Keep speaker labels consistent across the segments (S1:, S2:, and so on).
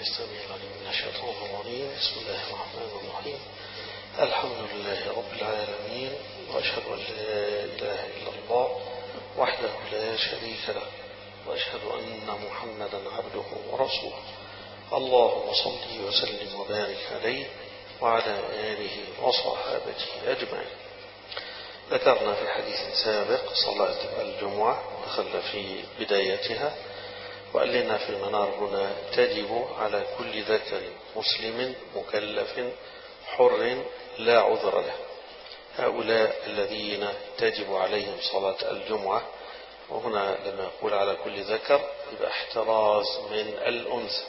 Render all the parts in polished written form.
S1: السميع العليم من الشيطان الرجيم. بسم الله الرحمن الرحيم. الحمد لله رب العالمين، وأشهد أن لا إله إلا الله وحده لا شريك له، وأشهد أن محمدا عبده ورسوله. اللهم صل وسلم وبارك عليه وعلى آله وصحابته أجمعين. ذكرنا في حديث سابق صلاة الجمعة، دخلنا في بدايتها، وقال لنا في المنار هنا تجب على كل ذكر مسلم مكلف حر لا عذر له. هؤلاء الذين تجب عليهم صلاة الجمعة، وهنا لما يقول على كل ذكر يبقى احتراز من الأنثى،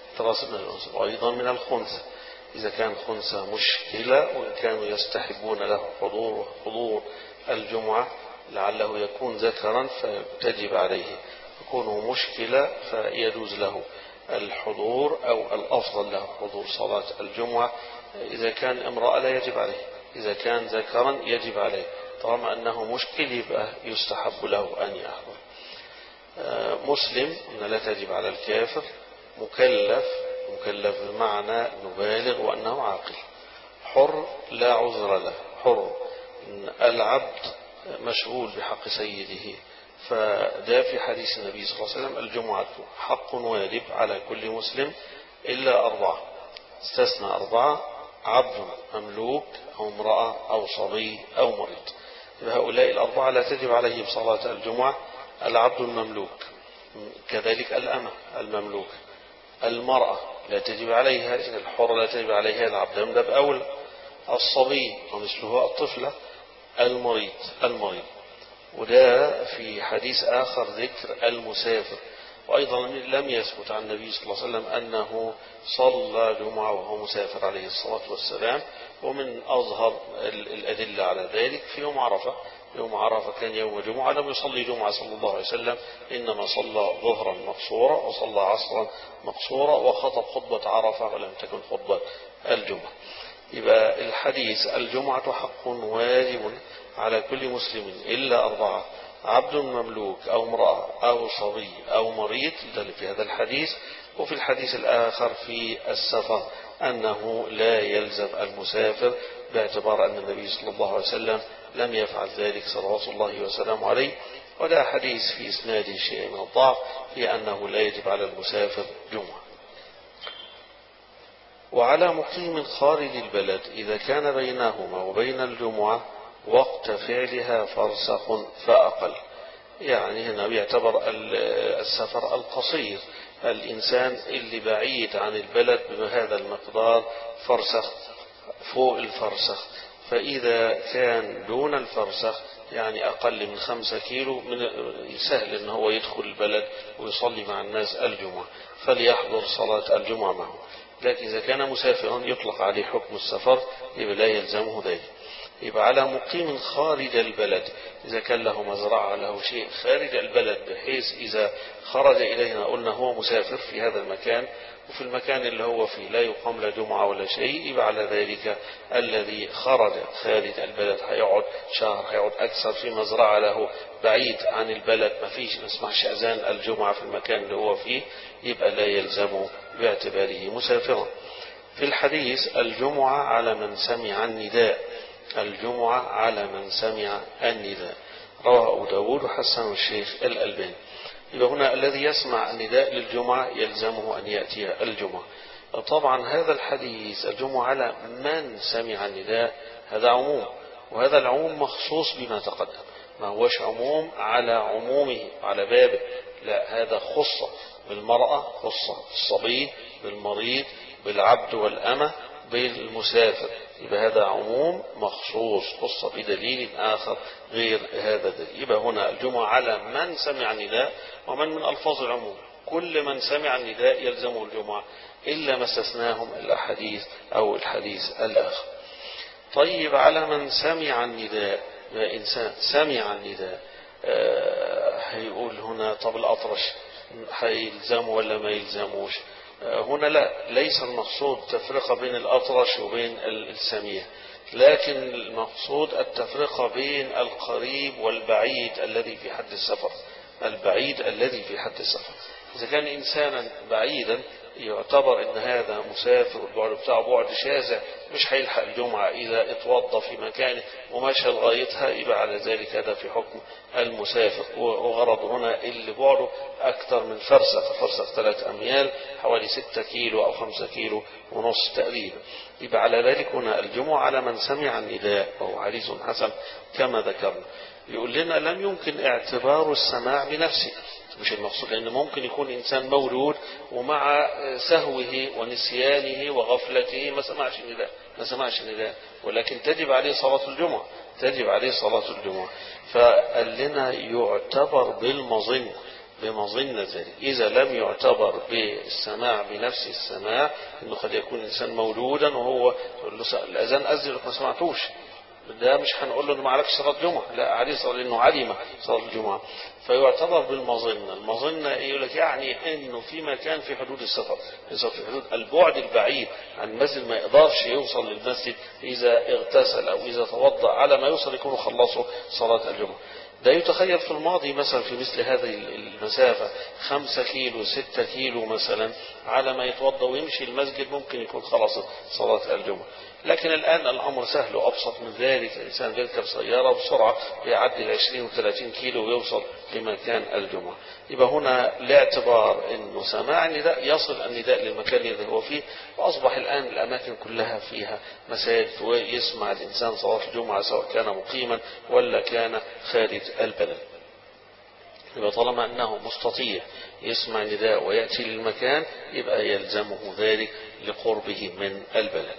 S1: وأيضا من الخنثى. إذا كان خنثى مشكلة وإن كانوا يستحبون له حضور الجمعة لعله يكون ذكرا فتجب عليه، يكون مشكلة فيجوز له الحضور، أو الأفضل له حضور صلاة الجمعة. إذا كان امرأة لا يجب عليه، إذا كان ذكرا يجب عليه. طالما أنه مشكل يبقى يستحب له أن يحضر. مسلم إن لا تجب على الكافر. مكلف بمعنى نبالغ وأنه عاقل. حر لا عذر له. حر العبد مشغول بحق سيده، فده في حديث النبي صلى الله عليه وسلم: الجمعة حق واجب على كل مسلم إلا 4. استثنى 4: عبد مملوك أو امرأة أو صبي أو مريض. هؤلاء 4 لا تجب عليهم صلاة الجمعة. العبد المملوك، كذلك الأمة المملوك. المرأة لا تجب عليها، الحر لا تجب عليها، العبد من باب أولى. الصبي ومثله الطفلة. المريض. وده في حديث آخر ذكر المسافر. وأيضا لم يثبت عن النبي صلى الله عليه وسلم أنه صلى جمعة وهو مسافر عليه الصلاة والسلام. ومن أظهر الأدلة على ذلك في يوم عرفة. يوم عرفة كان يوم جمعة، لم يصلي جمعة صلى الله عليه وسلم، إنما صلى ظهرا مقصورة وصلى عصرا مقصورة وخطب خطبة عرفة ولم تكن خطبة الجمعة. يبقى الحديث: الجمعة حق واجب على كل مسلم إلا 4: عبد مملوك أو امرأة أو صبي أو مريض، ده في هذا الحديث. وفي الحديث الآخر في السفر أنه لا يلزم المسافر، باعتبار أن النبي صلى الله عليه وسلم لم يفعل ذلك صلوات الله وسلامه عليه. ولا حديث في إسناده شيء من الضعف في أنه لا يجب على المسافر جمعة. وعلى مقيم خارج البلد إذا كان بينهما وبين الجمعة وقت فعلها فرسخ فأقل. يعني هنا بيعتبر السفر القصير، الإنسان اللي بعيد عن البلد بهذا المقدار فرسخ، فوق الفرسخ. فإذا كان دون الفرسخ يعني أقل من 5 كيلو، سهل أنه هو يدخل البلد ويصلي مع الناس الجمعة، فليحضر صلاة الجمعة معه. لكن إذا كان مسافرا يطلق عليه حكم السفر، يبقى لا يلزمه ذلك. يبقى على مقيم خارج البلد، إذا كان له مزرعة له شيء خارج البلد، بحيث إذا خرج إلينا قلنا هو مسافر في هذا المكان، وفي المكان اللي هو فيه لا يقام لا جمعة ولا شيء، يبقى على ذلك الذي خرج خارج البلد هيقعد شهر، هيقعد أكثر في مزرعة له بعيد عن البلد، ما نسمعش أذان الجمعة في المكان اللي هو فيه، يبقى لا يلزمه باعتباره مسافرا. في الحديث: الجمعة على من سمع النداء. الجمعة على من سمع النداء. رواه أبو داود وحسن الشيخ الألباني. يبقى هنا الذي يسمع النداء للجمعة يلزمه أن يأتي الجمعة. طبعا هذا الحديث الجمعة على من سمع النداء هذا عموم، وهذا العموم مخصوص بما تقدم، ما هوش عموم على عمومه على بابه، لا، هذا خصة بالمرأة، خصة بالصبي، بالمريض، بالعبد والأمة، بالمسافر. يبقى هذا عموم مخصوص، خصة بدليل آخر غير هذا الدليل. يبقى هنا الجمعة على من سمع النداء، ومن ألفاظ العموم كل من سمع النداء يلزمه الجمعة، إلا ما استثناهم الأحاديث أو الحديث الآخر. طيب، على من سمع النداء، إنسان سمع النداء، هيقول هنا طب الأطرش هيلزمه ولا ما يلزموش؟ هنا لا، ليس المقصود تفرقة بين الأطرش وبين السميع، لكن المقصود التفرقة بين القريب والبعيد الذي في حد السفر. البعيد الذي في حد السفر، إذا كان إنسانا بعيدا يعتبر ان هذا مسافر والبعد بتاعه بعد شاسع مش هيلحق الجمعة اذا اتوضى في مكانه ومشى لغايتها، يبقى على ذلك هذا في حكم المسافر. وغرض هنا اللي بعده اكثر من فرسخ 3 اميال حوالي 6 كيلو او 5 كيلو ونص تقريبا. يبقى على ذلك هنا الجمعة على من سمع النداء، وهو حديث حسن كما ذكرنا. يقول لنا لم يمكن اعتبار السماع بنفسه، مش المقصود، لأن ممكن يكون إنسان مولود ومع سهوه ونسيانه وغفلته ما سمعش النداء، ولكن تجب عليه صلاة الجمعة. فقال لنا يعتبر بمظنة ذلك. إذا لم يعتبر بالسماع بنفس السماع، إنه قد يكون إنسان مولودا وهو الأذان أذن ما سمعتوش، ده مش هنقول له انه ما عرفش صلاه جمعه، لا عليه صلاه لانه علم صلاه الجمعه. فيعتبر بالمظنه. المظنه يقول لك يعني انه في مكان في حدود السفر، في حدود البعد البعيد عن المسجد، ما يقدرش يوصل للمسجد اذا اغتسل او اذا توضا على ما يوصل يكونوا خلصوا صلاه الجمعه. ده يتخيل في الماضي مثلا في مثل هذه المسافة 5 كيلو 6 كيلو مثلا، على ما يتوضا ويمشي المسجد ممكن يكون خلص صلاة الجمعة. لكن الآن الأمر سهل وأبسط من ذلك. الإنسان بيركب سيارة بسرعة يعدي 20 و30 كيلو ويوصل لمكان الجمعة. يبقى هنا لاعتبار أنه سماع النداء يصل النداء للمكان الذي هو فيه. وأصبح الآن الأماكن كلها فيها مساجد ويسمع الإنسان صلاة الجمعة سواء كان مقيما ولا كان خارج البلد. يبقى طالما أنه مستطيع يسمع النداء ويأتي للمكان يبقى يلزمه ذلك لقربه من البلد.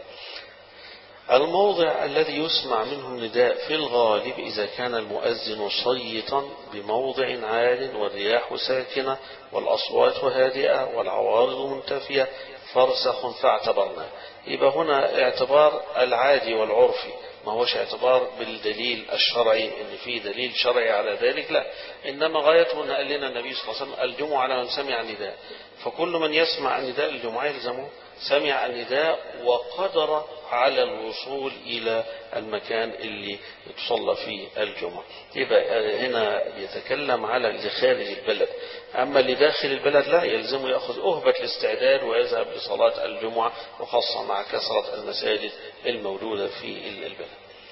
S1: الموضع الذي يسمع منه النداء في الغالب إذا كان المؤذن صيتا بموضع عال والرياح ساكنة والأصوات هادئة والعوارض منتفية فرسخ فاعتبرنا. يبقى هنا اعتبار العادي والعرفي، ما هوش اعتبار بالدليل الشرعي ان في دليل شرعي على ذلك، لا، انما غايته ان قال لنا النبي صلى الله عليه وسلم الجمعة على من سمع النداء، فكل من يسمع النداء الجمعة يلزمه سمع النداء وقدر على الوصول إلى المكان اللي تصلى فيه الجمعة. يبقى هنا يتكلم على اللي خارج البلد، أما اللي داخل البلد لا، يلزمه يأخذ أهبة الاستعداد ويذهب لصلاة الجمعة، وخاصة مع كثرة المساجد الموجودة في البلد.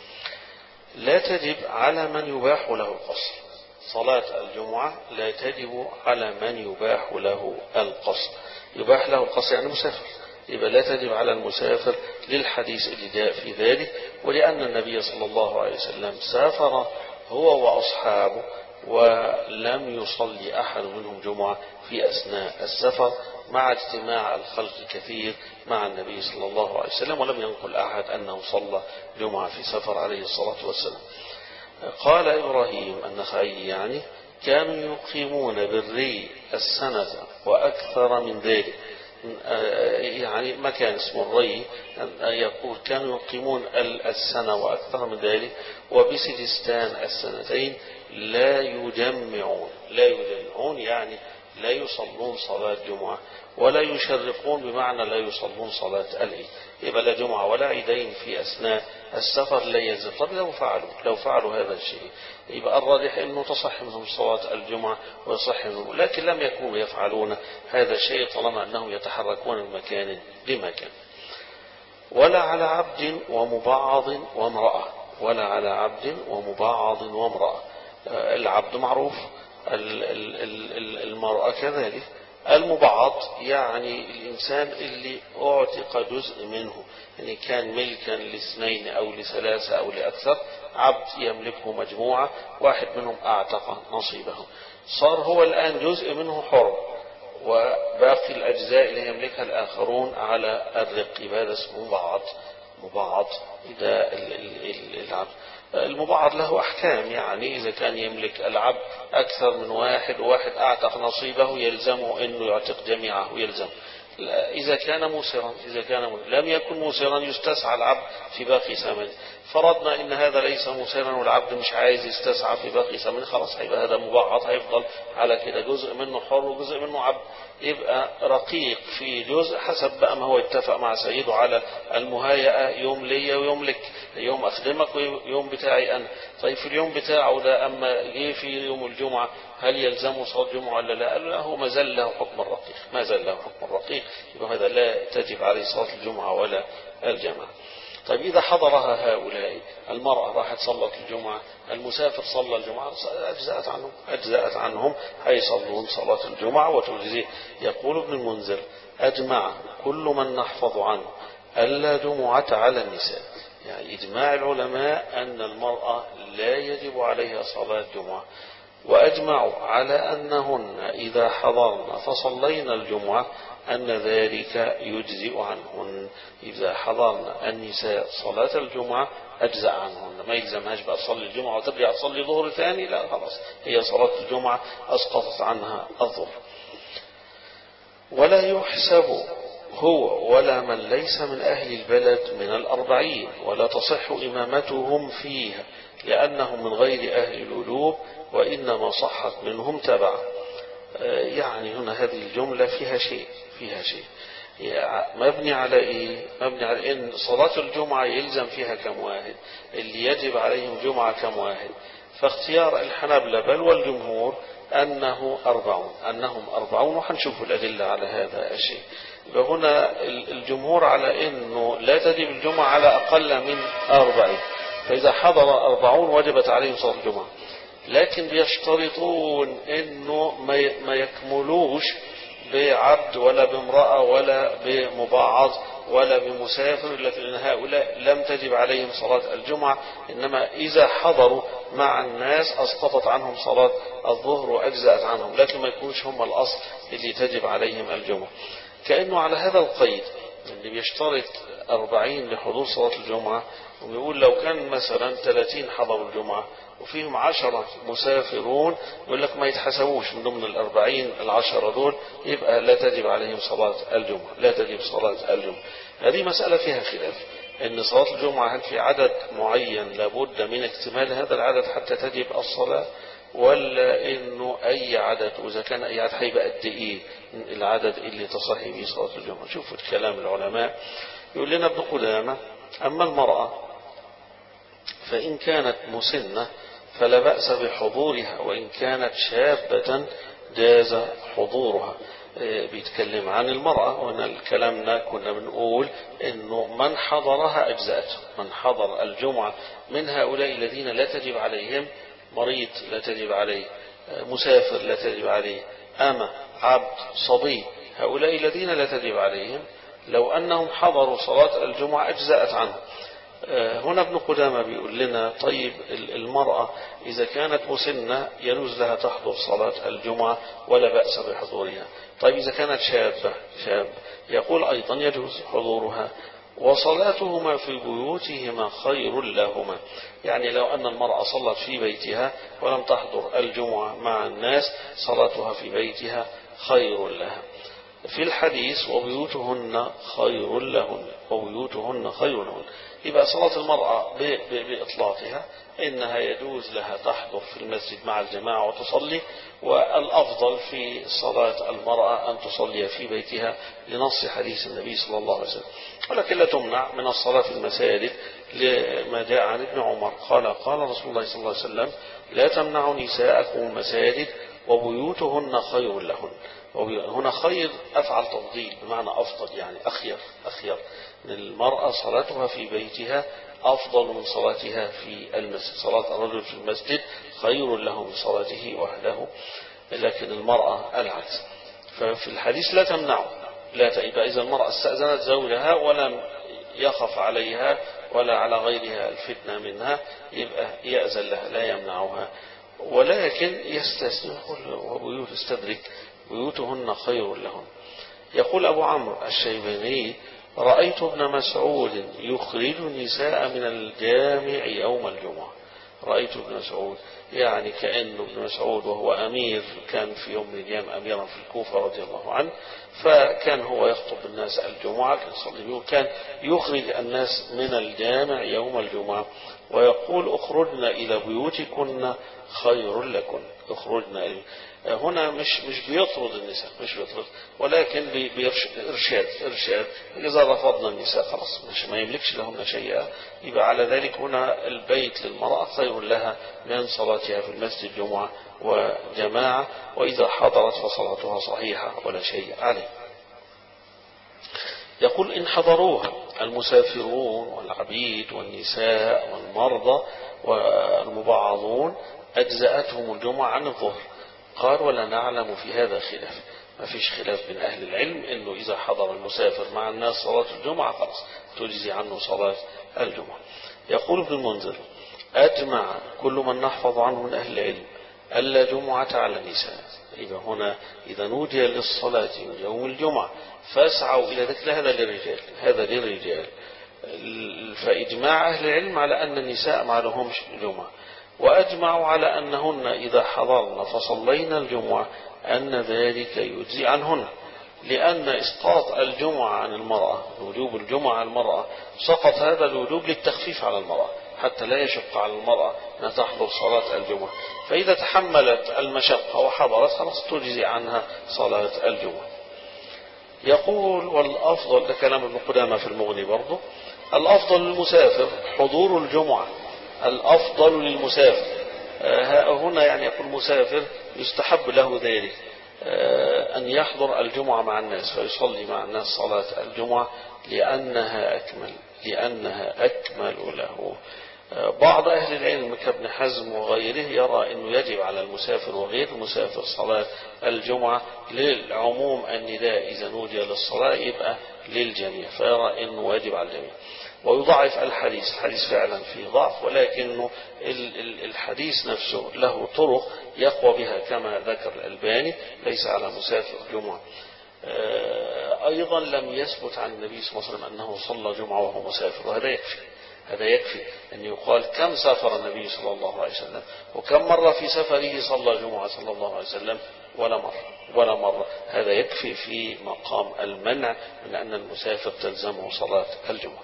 S1: لا تجب على من يباح له القصر. صلاة الجمعة لا تجب على من يباح له القصر. يباح له القصر يعني مسافر، يبقى لا تجب على المسافر للحديث اللي جاء في ذلك، ولأن النبي صلى الله عليه وسلم سافر هو وأصحابه ولم يصلي أحد منهم جمعة في أثناء السفر، مع اجتماع الخلق كثير مع النبي صلى الله عليه وسلم، ولم ينقل أحد أنه صلى جمعة في سفر عليه الصلاة والسلام. قال إبراهيم النخعي يعني كانوا يقيمون بالري السنة وأكثر من ذلك، يعني مكان اسمه الري، يقول كانوا يقيمون السنة وأكثر من ذلك، وبسجستان السنتين لا يجمعون يعني لا يصلون صلاة جمعة ولا يشرقون، بمعنى لا يصلون صلاة العيد. يبقى لا جمعة ولا عيدين في أثناء السفر لا يلزم. طب لو فعلوا هذا الشيء يبقى الراجح أنه تصح منهم صلاة الجمعة ويصح منهم، لكن لم يكونوا يفعلون هذا الشيء طالما أنهم يتحركون من مكان لمكان. ولا على عبد ومبعض وامرأة. العبد معروف، المرأة كذلك. المبعض يعني الإنسان اللي أعتق جزء منه، يعني كان ملكا لاثنين أو لثلاثة أو لأكثر، عبد يملكه مجموعة، واحد منهم أعتق نصيبه، صار هو الآن جزء منه حر، وباقي الأجزاء اللي يملكها الآخرون على الرق. هذا اسمه مبعض. إذا العبد المبعض له أحكام، يعني إذا كان يملك العبد أكثر من واحد وواحد أعتق نصيبه يلزمه أنه يعتق جميعه يلزم. إذا كان موسرا، لم يكن موسرا يستسعى العبد في باقي ثمنه. فرضنا إن هذا ليس موسرا والعبد مش عايز يستسعى في باقي ثمنه، خلاص هيبقى هذا مبعض، هيفضل على كده جزء منه حر وجزء منه عبد. يبقى رقيق في جزء حسب بقى ما هو اتفق مع سيده على المهايئة، يوم ليا ويوم لك، يوم أخدمك ويوم بتاعي أنا. طيب في اليوم بتاعه ده أما جه في يوم الجمعة هل يلزمه صلاة الجمعة ولا لا؟ قالوا لا، هو ما زال له حكم الرقيق، ما زال له حكم الرقيق، يبقى هذا لا تجب عليه صلاة الجمعة ولا الجماعة. طيب إذا حضرها هؤلاء، المرأة راحت صلت الجمعة، المسافر صلى الجمعة، أجزأت عنهم هيصلون صلاة الجمعة وتجزيه. يقول ابن المنذر: أجمع كل من نحفظ عنه ألا جمعة على النساء. يعني إجماع العلماء أن المرأة لا يجب عليها صلاة الجمعة، وأجمعوا على أنهن إذا حضرن فصلين الجمعة أن ذلك يجزئ عنهن. إذا حضرن النساء صلاة الجمعة أجزأ عنهن، ما يلزمهاش بقى تصلي الجمعة وترجع تصلي ظهر ثاني، لا خلاص، هي صلاة الجمعة أسقطت عنها الظهر. ولا يحسب هو ولا من ليس من أهل البلد من 40، ولا تصح إمامتهم فيها لأنهم من غير أهل الوجوب، وإنما صحت منهم تبع. يعني هنا هذه الجملة فيها شيء مبني على إيه؟ مبني على إن صلاة الجمعة يلزم فيها كم واحد، اللي يجب عليهم جمعة كم واحد. فاختيار الحنابلة بل والجمهور أنهم 40، وحنشوف الأدلة على هذا الشيء. فهنا الجمهور على أنه لا تجب الجمعة على أقل من 40، فإذا حضر 40 وجبت عليهم صلاة الجمعة، لكن بيشترطون أنه ما يكملوش بعبد ولا بامرأة ولا بمبعض ولا بمسافر، لكن هؤلاء لم تجب عليهم صلاة الجمعة، إنما إذا حضروا مع الناس أسقطت عنهم صلاة الظهر وأجزأت عنهم، لكن ما يكونش هم الأصل اللي تجب عليهم الجمعة. كأنه على هذا القيد اللي بيشترط 40 لحضور صلاة الجمعة، ويقول لو كان مثلا 30 حضروا الجمعة وفيهم 10 مسافرون، يقول لك ما يتحسبوش من ضمن 40 10 دول، يبقى لا تجب عليهم صلاة الجمعة، لا تجب صلاة الجمعة. هذه مسألة فيها خلاف، ان صلاة الجمعة هل في عدد معين لابد من اكتمال هذا العدد حتى تجب الصلاة، ولا انه اي عدد، واذا كان اي عدد هيبقى قد ايه العدد اللي تصحي به صلاة الجمعة. شوفوا الكلام العلماء. يقول لنا ابن قدامة: اما المرأة فإن كانت مسنة فلا بأس بحضورها، وإن كانت شابة جاز حضورها. بيتكلم عن المرأة، وأن الكلامنا كنا بنقول إنه من حضرها أجزأته، من حضر الجمعة من هؤلاء الذين لا تجب عليهم، مريض لا تجب عليه، مسافر لا تجب عليه، أمة، عبد، صبي، هؤلاء الذين لا تجب عليهم لو أنهم حضروا صلاة الجمعة أجزأت عنهم. هنا ابن قدامة بيقول لنا: طيب المرأة إذا كانت مسنة يجوز لها تحضر صلاة الجمعة ولا بأس بحضورها. طيب إذا كانت شاب يقول أيضا يجوز حضورها، وصلاتهما في بيوتهما خير لهما. يعني لو أن المرأة صلت في بيتها ولم تحضر الجمعة مع الناس، صلاتها في بيتها خير لها. في الحديث: وبيوتهن خير لهن، وبيوتهن خير لهن. يبقى صلاة المرأة بإطلاقها إنها يجوز لها تحضر في المسجد مع الجماعة وتصلي، والأفضل في صلاة المرأة أن تصلي في بيتها لنص حديث النبي صلى الله عليه وسلم. ولكن لا تمنع من الصلاة في المساجد لما جاء عن ابن عمر قال رسول الله صلى الله عليه وسلم: لا تمنعوا نساءكم المساجد وبيوتهن خير لهن. هنا خير أفعل تفضيل بمعنى أفضل، يعني أخير المرأة صلاتها في بيتها أفضل من صلاتها في المسجد. صلاة الرجل في المسجد خير له من صلاته وحده، لكن المرأة العكس. ففي الحديث لا تمنعه، يبقى إذا المرأة استأذنت زوجها ولم يخف عليها ولا على غيرها الفتنة منها، يبقى يأذن لها لا يمنعها، ولكن يستثني وبيوت استدرك بيوتهن خير لهن. يقول أبو عمرو الشيباني: رأيت ابن مسعود يخرج النساء من الجامع يوم الجمعة. رأيت ابن مسعود، يعني كأنه ابن مسعود وهو أمير، كان في يوم من الأيام أميرا في الكوفة رضي الله عنه، فكان هو يخطب الناس الجمعة، كان يخرج الناس من الجامع يوم الجمعة ويقول: اخرجنا إلى بيوتكن خير لكن. اخرجنا هنا مش بيطرد النساء، مش بيطرد، ولكن بإرشاد. إذا رفضنا النساء خلاص ما يملكش لهن شيئا، يبقى على ذلك هنا البيت للمرأة خير لها من صلاتها في المسجد الجمعة وجماعة، وإذا حضرت فصلاتها صحيحة ولا شيء عليه. يقول إن حضروها المسافرون والعبيد والنساء والمرضى والمبعضون أجزأتهم الجمعة عن الظهر. قال ولا نعلم في هذا خلاف. ما فيش خلاف بين أهل العلم إنه إذا حضر المسافر مع الناس صلاة الجمعة خلاص تجزي عنه صلاة الجمعة. يقول ابن المنذر أجمع كل من نحفظ عنه من أهل العلم ألا جمعة على النساء. إذا هنا إذا نودي للصلاة يوم الجمعة فاسعوا إلى ذلك، هذا للرجال، هذا للرجال. فإجماع أهل العلم على أن النساء ما لهمش جمعة، وأجمعوا على أنهن إذا حضرن فصلينا الجمعة أن ذلك يجزي عنهن، لأن إسقاط الجمعة عن المرأة، وجوب الجمعة عن المرأة، سقط هذا الوجوب للتخفيف على المرأة حتى لا يشق على المرأة أن تحضر صلاة الجمعة. فإذا تحملت المشقة وحضرت خلاص تجزي عنها صلاة الجمعة. يقول والأفضل، ده كلام ابن قدامة في المغني برضه، الأفضل للمسافر حضور الجمعة، الأفضل للمسافر. هنا يعني يقول مسافر يستحب له ذلك أن يحضر الجمعة مع الناس فيصلي مع الناس صلاة الجمعة لأنها أكمل له. بعض أهل العلم كابن حزم وغيره يرى أنه يجب على المسافر وغير المسافر صلاة الجمعة للعموم النداء إذا نودي للصلاة يبقى للجميع، فيرى أنه واجب على الجميع. ويضعف الحديث فعلا فيه ضعف، ولكنه الحديث نفسه له طرق يقوى بها كما ذكر الألباني ليس على مسافر جمعة. أيضا لم يثبت عن النبي صلى الله عليه وسلم أنه صلى جمعة وهو مسافر، وهذا يكفي أن يقال كم سافر النبي صلى الله عليه وسلم وكم مرة في سفره صلى جمعة صلى الله عليه وسلم، ولا مرة. هذا يكفي في مقام المنع من أن المسافر تلزمه صلاة الجمعة.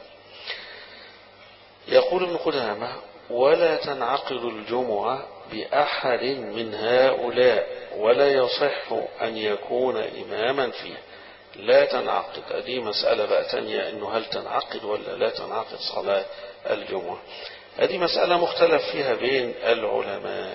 S1: يقول ابن قدامة ولا تنعقد الجمعة بأحد من هؤلاء ولا يصح أن يكون إماما فيه. لا تنعقد، دي مسألة بقى تانية، إنه هل تنعقد ولا لا تنعقد صلاة الجمعة. هذه مسألة مختلف فيها بين العلماء.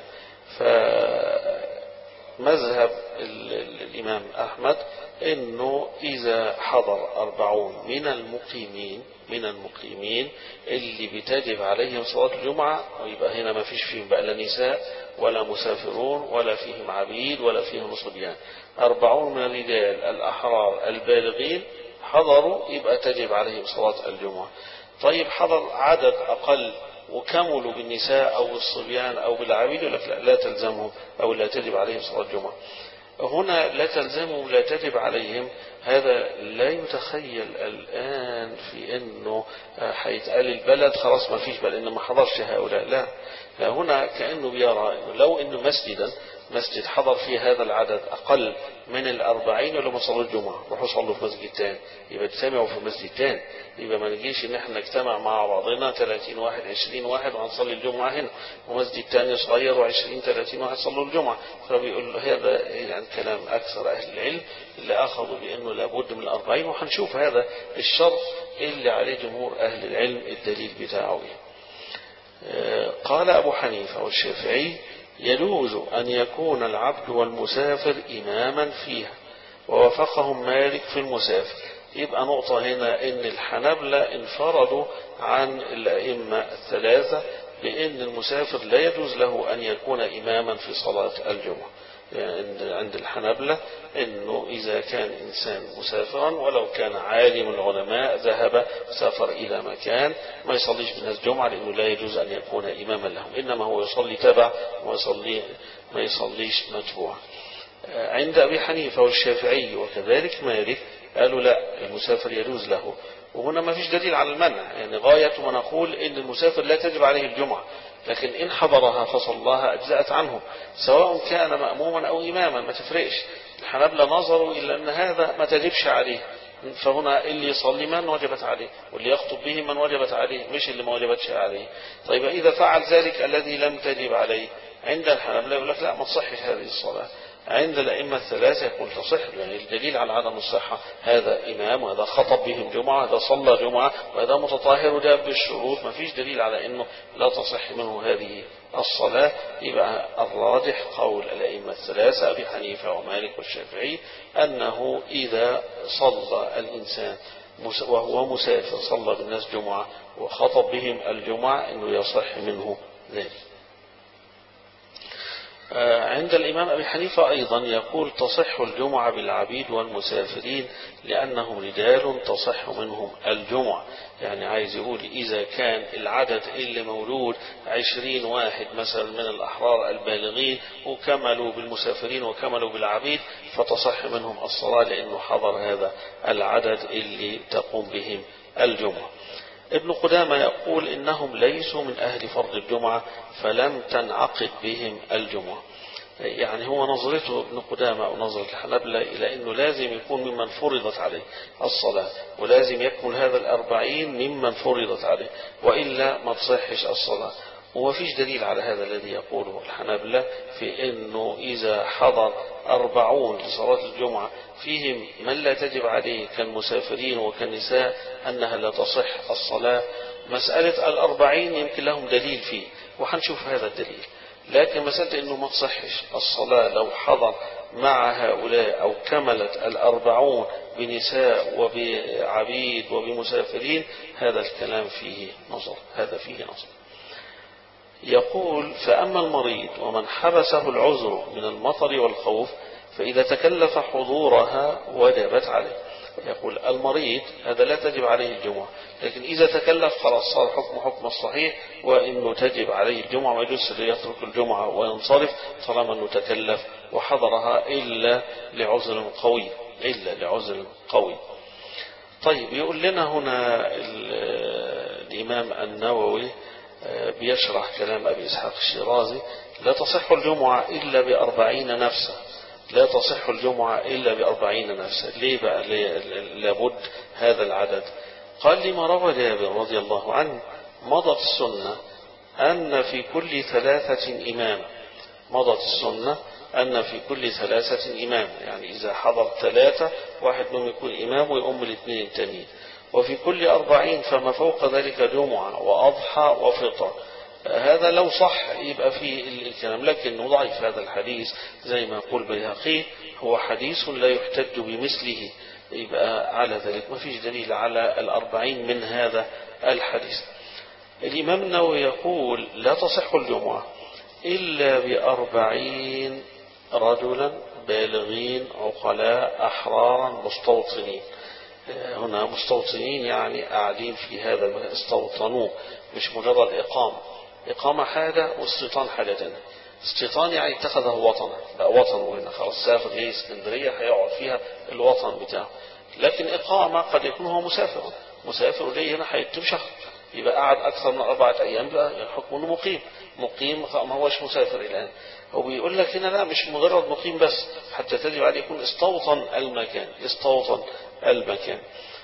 S1: فمذهب الإمام أحمد إنه إذا حضر 40 من المقيمين اللي بتجب عليهم صلاة الجمعة، ويبقى هنا ما فيش فيهم بقى لا نساء ولا مسافرون ولا فيهم عبيد ولا فيهم صبيان، 40 من الرجال الأحرار البالغين حضروا يبقى تجب عليهم صلاة الجمعة. طيب حضر عدد أقل وكملوا بالنساء أو بالصبيان أو بالعبيد، لا تلزمهم أو لا تجب عليهم صلاة الجمعة. هنا لا تلزمهم لا تجب عليهم، هذا لا يتخيل الآن في أنه حيتقال البلد خلاص ما فيش بل إنه ما حضرش هؤلاء، لا. هنا كأنه بيرى إنه لو إنه مسجد حضر فيه هذا العدد أقل من 40 ولما صلوا الجمعة روحوا صلوا في مسجد تاني، يبقى اجتمعوا في مسجد تاني، يبقى ما نجيش إن احنا نجتمع مع بعضنا 30 واحد 20 واحد وهنصلي الجمعة هنا، ومسجد تاني صغير و20 30 واحد صلوا الجمعة. فبيقول له هذا يعني كلام أكثر أهل العلم اللي أخذوا بأنه لابد من 40، وهنشوف هذا الشرط اللي عليه جمهور أهل العلم الدليل بتاعه. قال أبو حنيفة والشافعي يجوز أن يكون العبد والمسافر إماما فيها، ووافقهم مالك في المسافر. يبقى نقطة هنا إن الحنابلة انفردوا عن الأئمة الثلاثة بأن المسافر لا يجوز له أن يكون إماما في صلاة الجمعة. يعني عند الحنابلة إنه إذا كان إنسان مسافرا ولو كان عالم العلماء ذهب سافر إلى مكان ما يصليش بالناس جمعة، لأنه لا يجوز أن يكون إماما لهم، إنما هو يصلي تبع ما يصليش متبوعا. عند أبي حنيفة والشافعي وكذلك مالك قالوا لا، المسافر يجوز له. وهنا ما فيش دليل على المنع، يعني غاية ما نقول إن المسافر لا تجب عليه الجمعة، لكن إن حضرها فصلاها أجزأت عنه سواء كان مأموما أو إماما، ما تفرقش. الحنابلة نظروا إلا أن هذا ما تجبش عليه، فهنا اللي يصلي من وجبت عليه واللي يخطب به من وجبت عليه، مش اللي ما وجبتش عليه. طيب إذا فعل ذلك الذي لم تجب عليه عند الحنابلة يقول لك لا، ما تصحش هذه الصلاة. عند الأئمة الثلاثة يقول تصح، يعني الدليل على عدم الصحة هذا إمام وهذا خطب بهم جمعة، هذا صلى جمعة، وهذا متطهر وجاب بالشروط، ما فيش دليل على أنه لا تصح منه هذه الصلاة. يبقى الراجح قول الأئمة الثلاثة أبي حنيفة ومالك والشافعي أنه إذا صلى الإنسان وهو مسافر صلى بالناس جمعة وخطب بهم الجمعة أنه يصح منه ذلك. عند الإمام أبي حنيفة أيضا يقول تصح الجمعة بالعبيد والمسافرين لأنهم رجال تصح منهم الجمعة. يعني عايز يقول إذا كان العدد اللي مولود 20 واحد مثلا من الأحرار البالغين وكملوا بالمسافرين وكملوا بالعبيد فتصح منهم الصلاة لأنه حضر هذا العدد اللي تقوم بهم الجمعة. ابن قدامة يقول إنهم ليسوا من أهل فرض الجمعة فلم تنعقد بهم الجمعة. يعني هو نظرته ابن قدامة ونظرة الحنابلة إلى أنه لازم يكون ممن فرضت عليه الصلاة، ولازم يكمل هذا 40 ممن فرضت عليه، وإلا ما تصحش الصلاة. وما فيش دليل على هذا الذي يقوله الحنابلة في أنه إذا حضر 40 لصلاة الجمعة فيهم من لا تجب عليه كالمسافرين وكالنساء أنها لا تصح الصلاة. مسألة 40 يمكن لهم دليل فيه وحنشوف هذا الدليل، لكن مسألة أنه ما تصحش الصلاة لو حضر مع هؤلاء أو كملت 40 بنساء وبعبيد وبمسافرين، هذا الكلام فيه نظر، هذا فيه نظر. يقول فأما المريض ومن حبسه العذر من المطر والخوف فإذا تكلف حضورها وجبت عليه. يقول المريض هذا لا تجب عليه الجمعة، لكن إذا تكلف خلاص صار حكم الصحيح وإنه تجب عليه الجمعة، ما يجوز يترك الجمعة وينصرف طالما أنه تكلف وحضرها إلا لعذر قوي، إلا لعذر قوي. طيب يقول لنا هنا الإمام النووي بيشرح كلام أبي إسحاق الشيرازي لا تصح الجمعة إلا ب40 نفسا، لا تصح الجمعة إلا ب40 نفسا. ليه بقى لابد هذا العدد؟ قال لما روى جابر رضي الله عنه مضت السنة أن في كل 3 إمام، مضت السنة أن في كل 3 إمام، يعني إذا حضر 3 واحد منهم يكون إمام ويؤم الاثنين التانيين، وفي كل 40 فما فوق ذلك جمعة وأضحى وفطر. هذا لو صح يبقى فيه الكلام، لكنه ضعيف هذا الحديث زي ما يقول بيهقي، هو حديث لا يحتج بمثله، يبقى على ذلك ما فيش دليل على 40 من هذا الحديث. الإمام النووي يقول لا تصح الجمعة إلا ب40 رجلا بالغين عقلاء أحرارا مستوطنين. هنا مستوطنين يعني قاعدين في هذا، استوطنوه، مش مجرد إقامة حاجة واستيطان حاجة تانية. استيطان يعني اتخذه وطنا، بقى وطنه هنا خلاص، سافر جاي اسكندرية هيقعد فيها الوطن بتاعه. لكن إقامة قد يكون هو مسافر جاي هنا هيتم شهر، يبقى قعد أكثر من 4 أيام بقى حكمه مقيم ما هوش مسافر الآن. هو بيقول لك هنا لا، مش مجرد مقيم بس، حتى تجب عليه يكون استوطن المكان.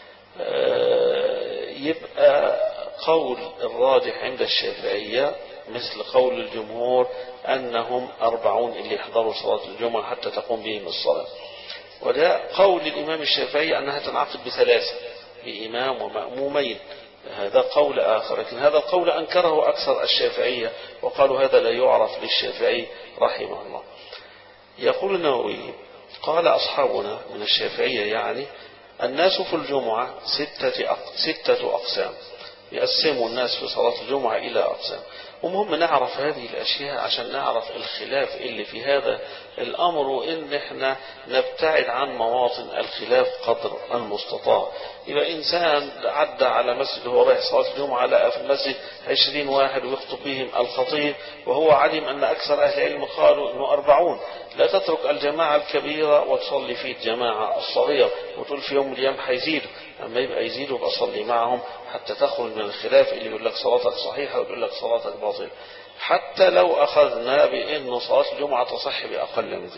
S1: يبقى قول الراجح عند الشافعية مثل قول الجمهور أنهم 40 اللي يحضروا صلاة الجمعة حتى تقوم بهم الصلاة. وده قول الإمام الشافعي أنها تنعقد ب3 بإمام ومأمومين، هذا قول آخر، لكن هذا القول أنكره أكثر الشافعية وقالوا هذا لا يعرف للشافعي رحمه الله. يقول النووي قال أصحابنا من الشافعية يعني الناس في الجمعة 6 أقسام، يقسموا الناس في صلاة الجمعة إلى أقسام. ومهم نعرف هذه الأشياء عشان نعرف الخلاف اللي في هذا الأمر، وإن احنا نبتعد عن مواطن الخلاف قدر المستطاع. يبقى إنسان عدى على مسجد وهو رايح صلاة الجمعة لقى في المسجد 20 واحد ويخطب بهم الخطيب، وهو علم أن أكثر أهل العلم قالوا أنه 40، لا تترك الجماعة الكبيرة وتصلي في الجماعة الصغيرة وتقول في يوم من الأيام هيزيدوا، أما يبقى يزيدوا يبقى صلي معهم حتى تخرج من الخلاف اللي يقول لك صلاتك صحيحة ويقول لك صلاتك باطلة. حتى لو أخذنا بأنه صلاة الجمعة تصح بأقل من ذلك،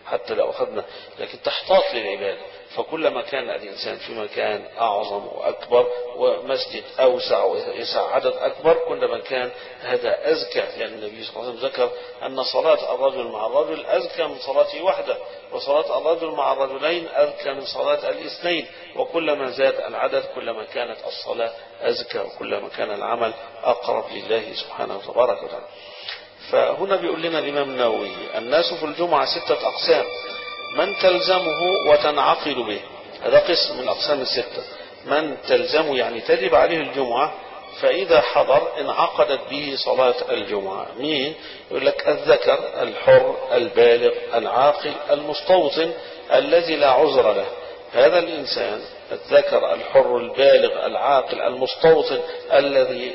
S1: حتى لو أخذنا، لكن تحتاط للعبادة. فكلما كان الإنسان في مكان أعظم وأكبر ومسجد أوسع ويسع عدد أكبر كلما كان هذا أزكى، لأن النبي صلى الله عليه وسلم ذكر أن صلاة الرجل مع الرجل أزكى من صلاته وحده، وصلاة الرجل مع الرجلين أزكى من صلاة الاثنين، وكلما زاد العدد كلما كانت الصلاة أزكى وكلما كان العمل أقرب لله سبحانه وتبارك وتعالى. فهنا بيقول لنا الإمام النووي: الناس في الجمعة 6 أقسام، من تلزمه وتنعقد به. هذا قسم من الأقسام ال6. من تلزمه يعني تجب عليه الجمعة، فإذا حضر انعقدت به صلاة الجمعة. مين؟ يقول لك: الذكر الحر البالغ العاقل المستوطن الذي لا عذر له. هذا الإنسان الذكر الحر البالغ العاقل المستوطن الذي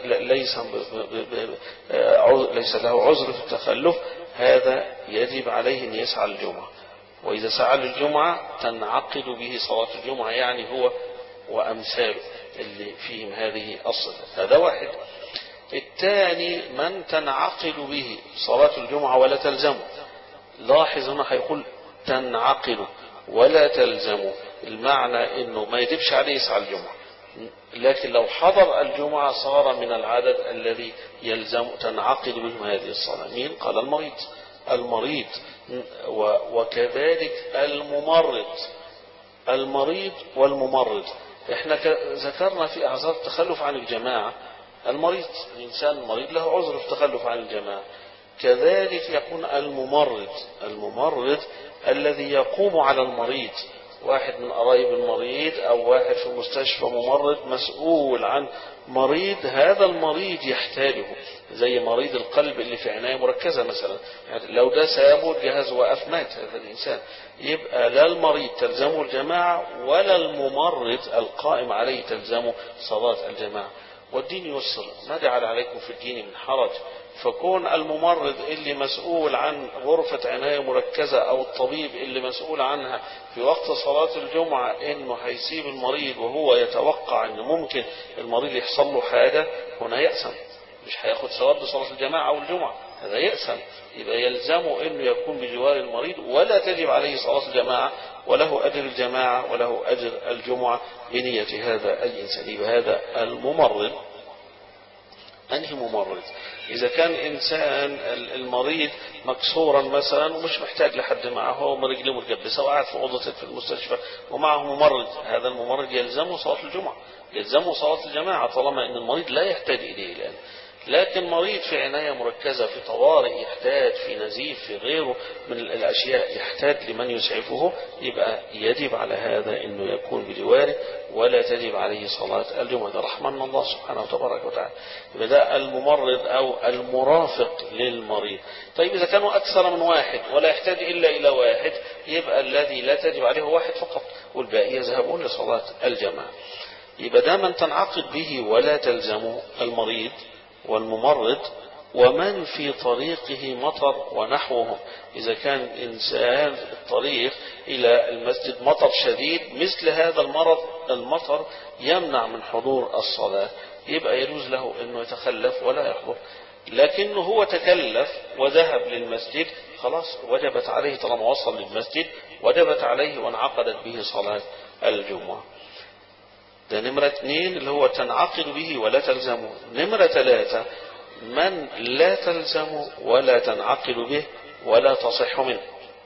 S1: ليس له عذر في التخلف، هذا يجب عليه أن يسعى الجمعة، وإذا سعى للجمعة تنعقد به صلاة الجمعة، يعني هو وأمثاله اللي فيهم هذه الصفة. هذا واحد. الثاني: من تنعقد به صلاة الجمعة ولا تلزمه. لاحظ هنا هيقول تنعقد ولا تلزمه، المعنى انه ما يجبش عليه يسعى الجمعة، لكن لو حضر الجمعة صار من العدد الذي يلزم تنعقد بهم هذه الصلاة. مين؟ قال المريض وكذلك المريض والممرض. احنا ذكرنا في اعذار التخلف عن الجماعة المريض، الانسان المريض له عذر في التخلف عن الجماعة، كذلك يكون الممرض الذي يقوم على المريض، واحد من قرايب المريض أو واحد في المستشفى ممرض مسؤول عن مريض، هذا المريض يحتاجه، زي مريض القلب اللي في عناية مركزة مثلا، يعني لو ده سابه الجهاز وقف مات هذا الإنسان. يبقى لا المريض تلزمه الجماعة ولا الممرض القائم عليه تلزمه صلاة الجماعة. والدين يسر، ما جعل عليكم في الدين من حرج. فكون الممرض اللي مسؤول عن غرفة عناية مركزة أو الطبيب اللي مسؤول عنها في وقت صلاة الجمعة إنه هيسيب المريض وهو يتوقع إنه ممكن المريض يحصل له حاجة، هنا يأسم، مش هياخد ثواب بصلاة الجماعة أو الجمعة، هذا يأسم. يبقى يلزمه إنه يكون بجوار المريض ولا تجب عليه صلاة الجماعة، وله أجر الجماعة وله أجر الجمعة بنية هذا الإنسان. يبقى هذا الممرض. أنهي ممرض؟ إذا كان إنسان المريض مكسورا مثلا ومش محتاج لحد معه، هو رجله متجبسة وقاعد في أوضة في المستشفى ومعه ممرض، هذا الممرض يلزمه صلاة الجمعة، يلزمه صلاة الجماعة طالما أن المريض لا يحتاج إليه الآن. لكن مريض في عناية مركزة، في طوارئ يحتاج، في نزيف، في غيره من الأشياء يحتاج لمن يسعفه، يبقى يجب على هذا أنه يكون بجواره ولا تجب عليه صلاة الجمعة. ده رحمة من الله سبحانه وتبارك وتعالى. يبقى ده الممرض أو المرافق للمريض. طيب إذا كانوا أكثر من واحد ولا يحتاج إلا إلى واحد، يبقى الذي لا تجب عليه واحد فقط والباقي يذهبون لصلاة الجماعة. يبقى ده من تنعقد به ولا تلزمه المريض والممرض ومن في طريقه مطر ونحوهم. إذا كان إنسان في الطريق إلى المسجد مطر شديد، مثل هذا المطر يمنع من حضور الصلاة، يبقى يجوز له أنه يتخلف ولا يحضر. لكنه هو تكلف وذهب للمسجد، خلاص وجبت عليه طالما وصل للمسجد، وجبت عليه وانعقدت به صلاة الجمعة. ده نمرة 2 اللي هو تنعقد به ولا تلزمه. نمرة 3 من لا تلزمه ولا تنعقد به ولا تصح منه.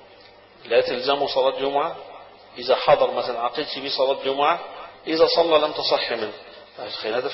S1: لا تلزمه صلاة جمعة، إذا حضر ما تنعقدش به صلاة جمعة، إذا صلى لم تصح منه. هذا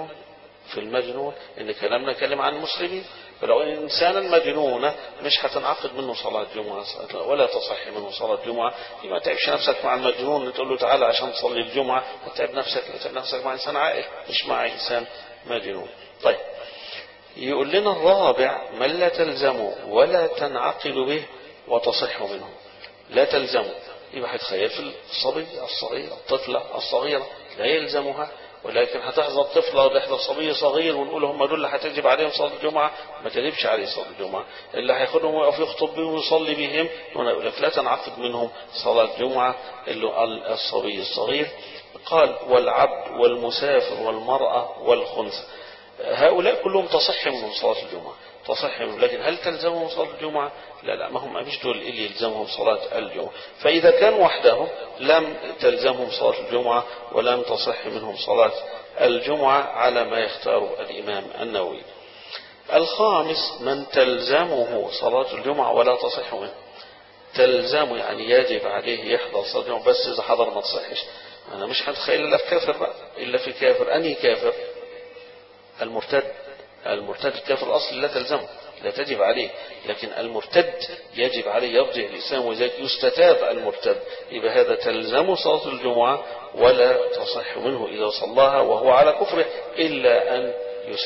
S1: في المجنون إن كلامنا كلام عن المسلمين. فلو إنسانا مجنونة مش هتنعقد منه صلاة جمعة ولا تصح منه صلاة جمعة. ما تعبش نفسك مع المجنون تقول له تعالى عشان تصلي الجمعة، هتعب نفسك مع إنسان عاقل مش مع إنسان مجنون. طيب يقول لنا الرابع من لا تلزمه ولا تنعقد به وتصح منه. لا تلزمه يبقى هيتخيل في الصبي الصغير، الطفلة الصغيرة لا يلزمها، ولكن هتحضر طفلة وتحضر صبي صغير ونقول هم دول اللي هتجب عليهم صلاة الجمعة، ما تجبش عليه صلاة الجمعة. اللي هياخدهم ويقف يخطب بهم ويصلي بهم يقول لك لا تنعقد منهم صلاة الجمعة اللي الصبي الصغير. قال والعبد والمسافر والمرأة والخنثى، هؤلاء كلهم تصح منهم صلاة الجمعة. تصح منهم. لكن هل تلزمهم صلاة الجمعة؟ لا، ما هم مش دول اللي يلزمهم صلاة الجمعة. فإذا كان وحدهم لم تلزمهم صلاة الجمعة ولم تصح منهم صلاة الجمعة على ما يختار الإمام النووي. الخامس من تلزمه صلاة الجمعة ولا تصح منه. تلزمه يعني يجب عليه يحضر صلاة الجمعة، بس إذا حضر ما تصحش. أنا مش هتخيل إلا في كافر بقى، إلا في كافر. أنهي كافر؟ المرتد. المرتد الكافر الأصل لا تلزمه، لا تجب عليه، لكن المرتد يجب عليه يرجع الإسلام، وذلك يستتاب المرتد. يبقى هذا تلزمه صلاة الجمعة ولا تصح منه إذا صلاها وهو على كفره إلا أن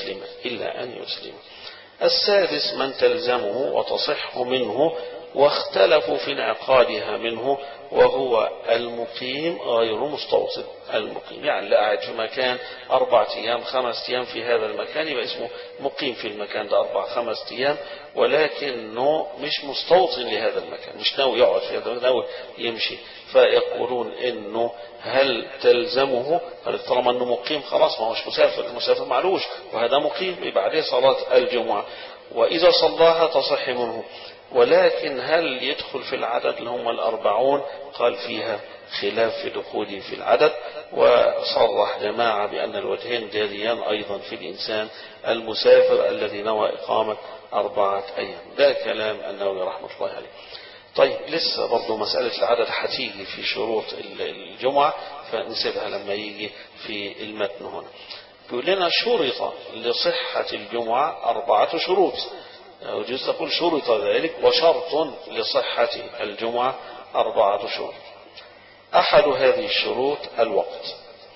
S1: يسلم. السادس من تلزمه وتصح منه واختلفوا في انعقادها منه وهو المقيم غير مستوطن. المقيم يعني لا قاعد في مكان 4 أيام 5 أيام في هذا المكان يبقى اسمه مقيم في المكان ده 4 5 أيام، ولكنه مش مستوطن لهذا المكان، مش ناوي يقعد في هذا، ناوي يمشي. فيقولون انه هل تلزمه؟ طالما انه مقيم خلاص ما هوش مسافر، المسافر معلوش وهذا مقيم يبقى عليه صلاة الجمعة، وإذا صلاها تصح منه. ولكن هل يدخل في العدد اللي هم 40؟ قال فيها خلاف في دخوله في العدد، وصرح جماعة بأن الوجهين جاريان أيضا في الإنسان المسافر الذي نوى إقامة 4 أيام. ده كلام النووي رحمة الله عليه. طيب لسه برضو مسألة العدد هتيجي في شروط الجمعة، فنسيبها لما يجي في المتن هنا. يقول لنا شرط لصحة الجمعة 4 شروط، وجوز تقول شرط ذلك، وشرط لصحة الجمعة 4 شروط. أحد هذه الشروط الوقت.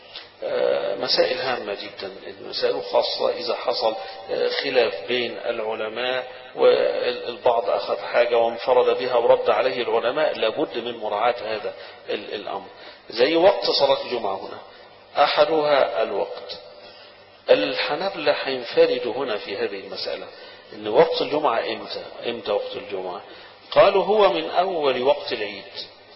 S1: مسائل هامة جدا، المسائل خاصة إذا حصل خلاف بين العلماء والبعض أخذ حاجة وانفرد بها ورد عليه العلماء، لابد من مراعاة هذا الأمر. زي وقت صلاة الجمعة هنا أحدها الوقت. الحنابلة هينفردوا هنا في هذه المسألة، إن وقت الجمعة إمتى وقت الجمعة؟ قالوا هو من أول وقت العيد،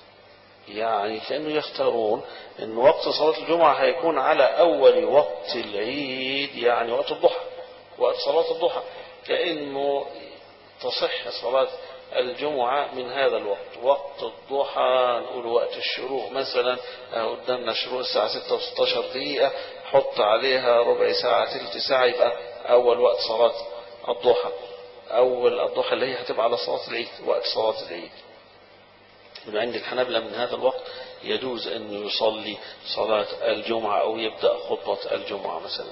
S1: يعني كأنه يختارون أن وقت صلاة الجمعة هيكون على أول وقت العيد، يعني وقت الضحى، وقت صلاة الضحى، كأنه تصح صلاة الجمعة من هذا الوقت. وقت الضحى نقول وقت الشروق مثلا، قدامنا شروق الساعة 6:16، حط عليها ربع ساعة تلت ساعة، يبقى أول وقت صلاة الضحى، أول الضحى اللي هي هتبقى على صلاة العيد، وقت صلاة العيد. عند الحنابلة من هذا الوقت يجوز أن يصلي صلاة الجمعة أو يبدأ خطبة الجمعة مثلا.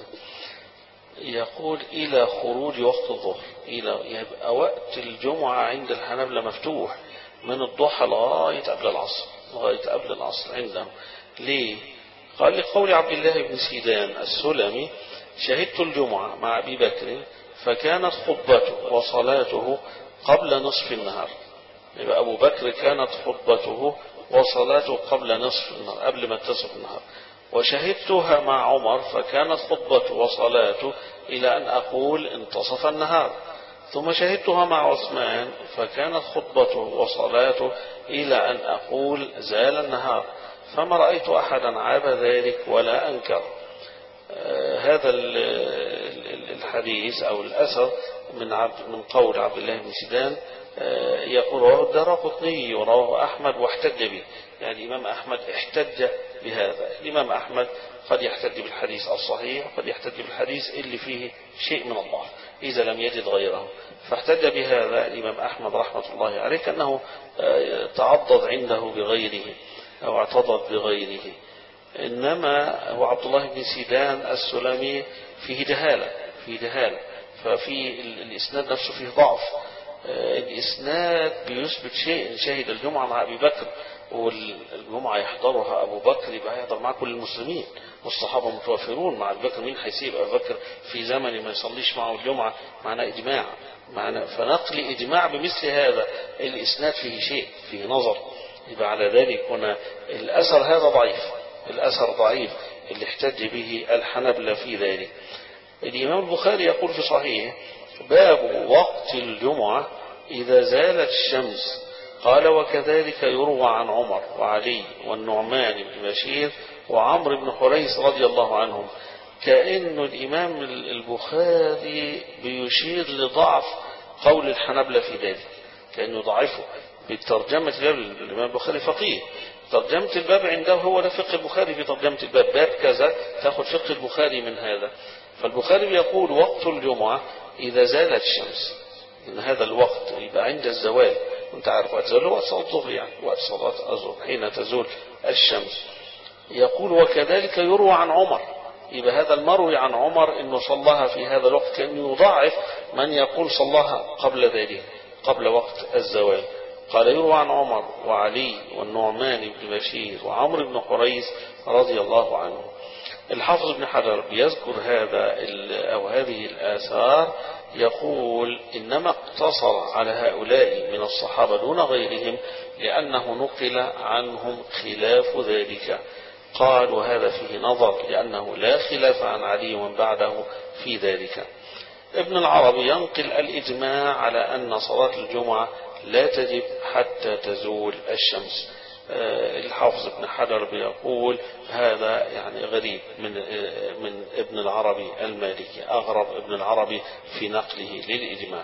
S1: يقول إلى خروج وقت الظهر، يبقى وقت الجمعة عند الحنابلة مفتوح من الضحى لغاية قبل العصر عندهم. ليه؟ قال لقول عبد الله بن سيدان السلمي شهدت الجمعة مع أبي بكر فكانت خطبته وصلاته قبل نصف النهار. يبقى أبو بكر كانت خطبته وصلاته قبل نصف النهار، قبل ما تصف النهار. وشهدتها مع عمر فكانت خطبته وصلاته إلى أن أقول انتصف النهار. ثم شهدتها مع عثمان فكانت خطبته وصلاته إلى أن أقول زال النهار. فما رأيت أحدا عاب ذلك ولا أنكر. هذا الحديث أو الأثر من قول عبد الله بن سيدان يقول رواه الدارقطني ورواه أحمد واحتج به، يعني الإمام أحمد احتج بهذا. الإمام أحمد قد يحتج بالحديث الصحيح وقد يحتج بالحديث اللي فيه شيء من الضعف إذا لم يجد غيره، فاحتج بهذا الإمام أحمد رحمة الله عليه كأنه تعضد عنده بغيره أو اعتضد بغيره. إنما هو عبد الله بن سيدان السلمي فيه دهالة، ففي الإسناد نفسه فيه ضعف. الإسناد بيثبت شيء، شهد الجمعة مع أبي بكر، والجمعة يحضرها أبو بكر يبقى يحضر مع كل المسلمين، والصحابة متوافرون مع أبي بكر. مين هيسيب أبي بكر في زمن ما يصليش معه الجمعة؟ معنا إجماع، فنقل إجماع بمثل هذا الإسناد فيه شيء، فيه نظر. يبقى على ذلك هنا الأثر هذا ضعيف، الأثر ضعيف اللي احتج به الحنبلة في ذلك. الإمام البخاري يقول في صحيح باب وقت الجمعة إذا زالت الشمس، قال وكذلك يروى عن عمر وعلي والنعمان بن بشير وعمرو بن حريث رضي الله عنهم. كأن الإمام البخاري بيشير لضعف قول الحنبلة في ذلك كأنه ضعفه بترجمة الباب. الإمام البخاري فقيه، ترجمة الباب عنده هو ده فقه البخاري في ترجمة الباب، باب كذا تأخذ فقه البخاري من هذا. فالبخاري بيقول وقت الجمعة إذا زالت الشمس، إن هذا الوقت يبقى عند الزوال، وانت عارف وقت الزوال هو وقت صلاة الظهر، يعني وقت صلاة الظهر حين تزول الشمس. يقول وكذلك يروى عن عمر، يبقى هذا المروي عن عمر انه صلاها في هذا الوقت، كأنه يضاعف من يقول صلاها قبل ذلك قبل وقت الزوال. قال يروى عن عمر وعلي والنعمان بن بشير وعمرو بن قريس رضي الله عنه. الحافظ ابن حجر بيذكر هذا أو هذه الآثار، يقول إنما اقتصر على هؤلاء من الصحابة دون غيرهم لأنه نقل عنهم خلاف ذلك. قال وهذا فيه نظر لأنه لا خلاف عن علي ومن بعده في ذلك. ابن العربي ينقل الإجماع على أن صلاة الجمعة لا تجب حتى تزول الشمس. الحافظ ابن حجر بيقول هذا يعني غريب من ابن العربي المالكي، أغرب ابن العربي في نقله للإجماع.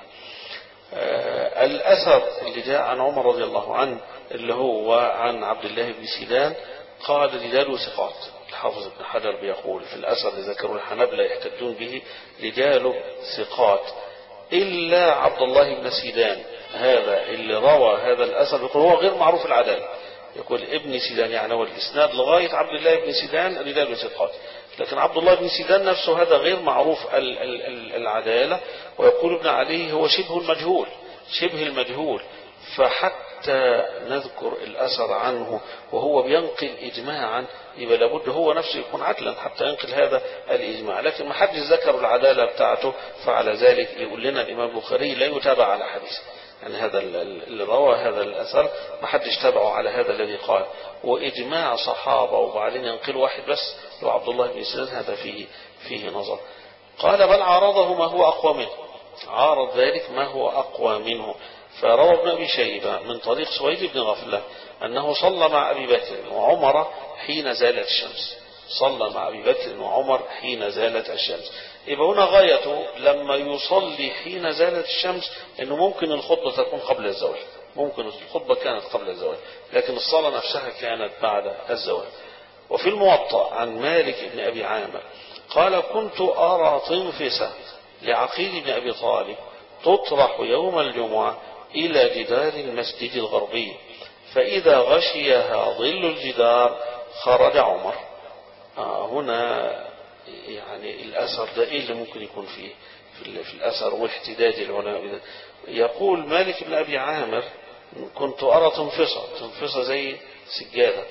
S1: الأثر اللي جاء عن عمر رضي الله عنه اللي هو عن عبد الله بن سيدان قال رجال ثقات. الحافظ ابن حجر بيقول في الأثر اللي ذكروا الحنابلة يحتجون به رجال ثقات إلا عبد الله بن سيدان، هذا اللي روى هذا الأثر يقول هو غير معروف العدالة. يقول ابن سيدان يعني هو الإسناد لغاية عبد الله بن سيدان رجال ثقات، لكن عبد الله بن سيدان نفسه هذا غير معروف العدالة. ويقول ابن علي هو شبه المجهول. فحتى نذكر الأثر عنه وهو بينقل إجماعا يبقى لابد هو نفسه يكون عدلا حتى ينقل هذا الإجماع، لكن ما حدش ذكر العدالة بتاعته، فعلى ذلك يقول لنا الإمام البخاري لا يتابع على حديث، يعني هذا اللي روى هذا الأثر ما حدش تابعه على هذا الذي قال، وإجماع صحابة وبعدين ينقل واحد بس لو عبد الله بن سيدان، هذا فيه نظر. قال بل عارضه ما هو أقوى منه، عارض ذلك ما هو أقوى منه. فروى ابن أبي شيبة من طريق سويد بن غفلة أنه صلى مع أبي بكر وعمر حين زالت الشمس، صلى مع أبي بكر وعمر حين زالت الشمس. يبقى هنا غايته لما يصلي حين زالت الشمس أنه ممكن الخطبة تكون قبل الزوال، ممكن الخطبة كانت قبل الزوال لكن الصلاة نفسها كانت بعد الزوال. وفي الموطأ عن مالك بن أبي عامر قال كنت أرى طنفسة لعقيل بن أبي طالب تطرح يوم الجمعة إلى جدار المسجد الغربي، فإذا غشيها ظل الجدار خرج عمر. هنا يعني الأثر ده إيه اللي ممكن يكون فيه في الأثر واحتداد العلماء. يقول مالك بن أبي عامر كنت أرى تنفصة زي سجادة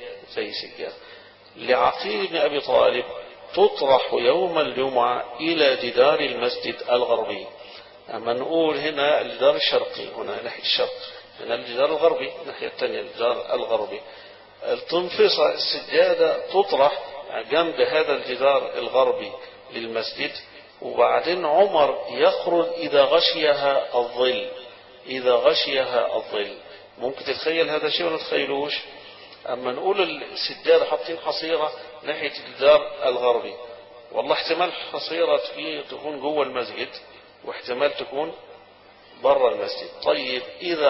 S1: لعقيل بن أبي طالب تطرح يوم الجمعة إلى جدار المسجد الغربي. أما نقول هنا الجدار الشرقي، هنا ناحية الشرق، هنا الجدار الغربي الناحية الثانية الجدار الغربي. التنفصة السجادة تطرح جنب هذا الجدار الغربي للمسجد، وبعدين عمر يخرج إذا غشيها الظل. ممكن تتخيل هذا الشيء ولا تتخيلوش؟ أما نقول السجادة حاطين حصيرة ناحية الجدار الغربي، والله احتمال حصيرة تكون جوه المسجد واحتمال تكون برا المسجد. طيب إذا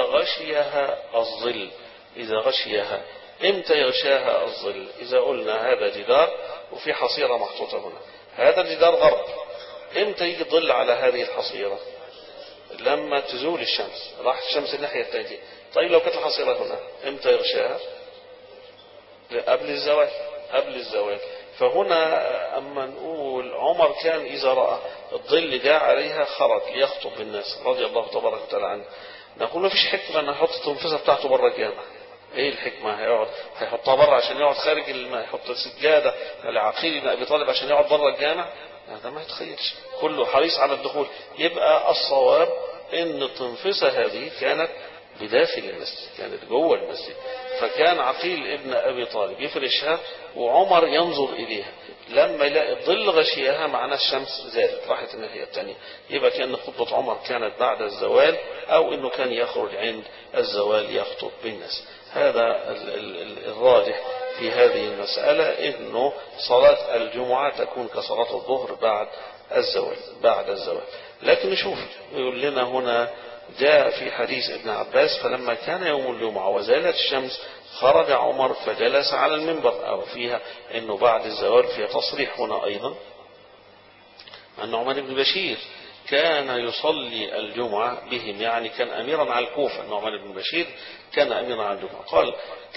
S1: غشيها امتى يغشاها الظل؟ إذا قلنا هذا جدار وفي حصيرة محطوطة هنا، هذا الجدار غرب، امتى يجي الظل على هذه الحصيرة؟ لما تزول الشمس، راحت الشمس الناحية الثانية. طيب لو كانت الحصيرة هنا امتى يغشاها؟ قبل الزوال. فهنا أما نقول عمر كان إذا رأى الظل جاء عليها خرج ليخطب بالناس رضي الله تبارك وتعالى عنه. نقول ما فيش حكمة أن يحط التنفسة بتاعته برا الجامع. ايه الحكمة؟ هيحطها برا عشان يقعد خارج يحط السجادة لعقيل بن أبي طالب عشان يقعد برا الجامع؟ هذا ما يتخيلش، كله حريص على الدخول. يبقى الصواب ان التنفسة هذه كانت بداخل المسجد، كانت جوه المسجد، فكان عقيل ابن أبي طالب يفرشها وعمر ينظر إليها، لما يلاقي الظل غشيها معناه الشمس زادت راحت الناحية الثانية، يبقى كأن خطبة عمر كانت بعد الزوال أو أنه كان يخرج عند الزوال يخطب بالناس. هذا الراجح في هذه المسألة، أنه صلاة الجمعة تكون كصلاة الظهر بعد الزوال. لكن نشوف يقول لنا هنا جاء في حديث ابن عباس فلما كان يوم الجمعة وزالت الشمس خرج عمر فجلس على المنبر، أو فيها أنه بعد الزوال فيها تصريح هنا أيضا أن نعمان بن بشير كان يصلي الجمعة بهم، يعني كان أميرا على الكوفة. نعمان بن بشير كان أميرا على الجمعة. قال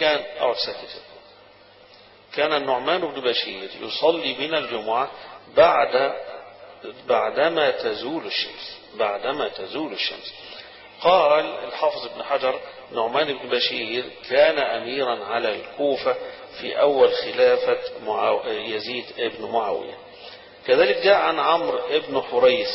S1: كان النعمان بن بشير يصلي بنا الجمعة بعدما تزول الشمس. قال الحافظ ابن حجر نعمان بن بشير كان أميرا على الكوفة في أول خلافة يزيد بن معاوية. كذلك جاء عن عمرو بن حريث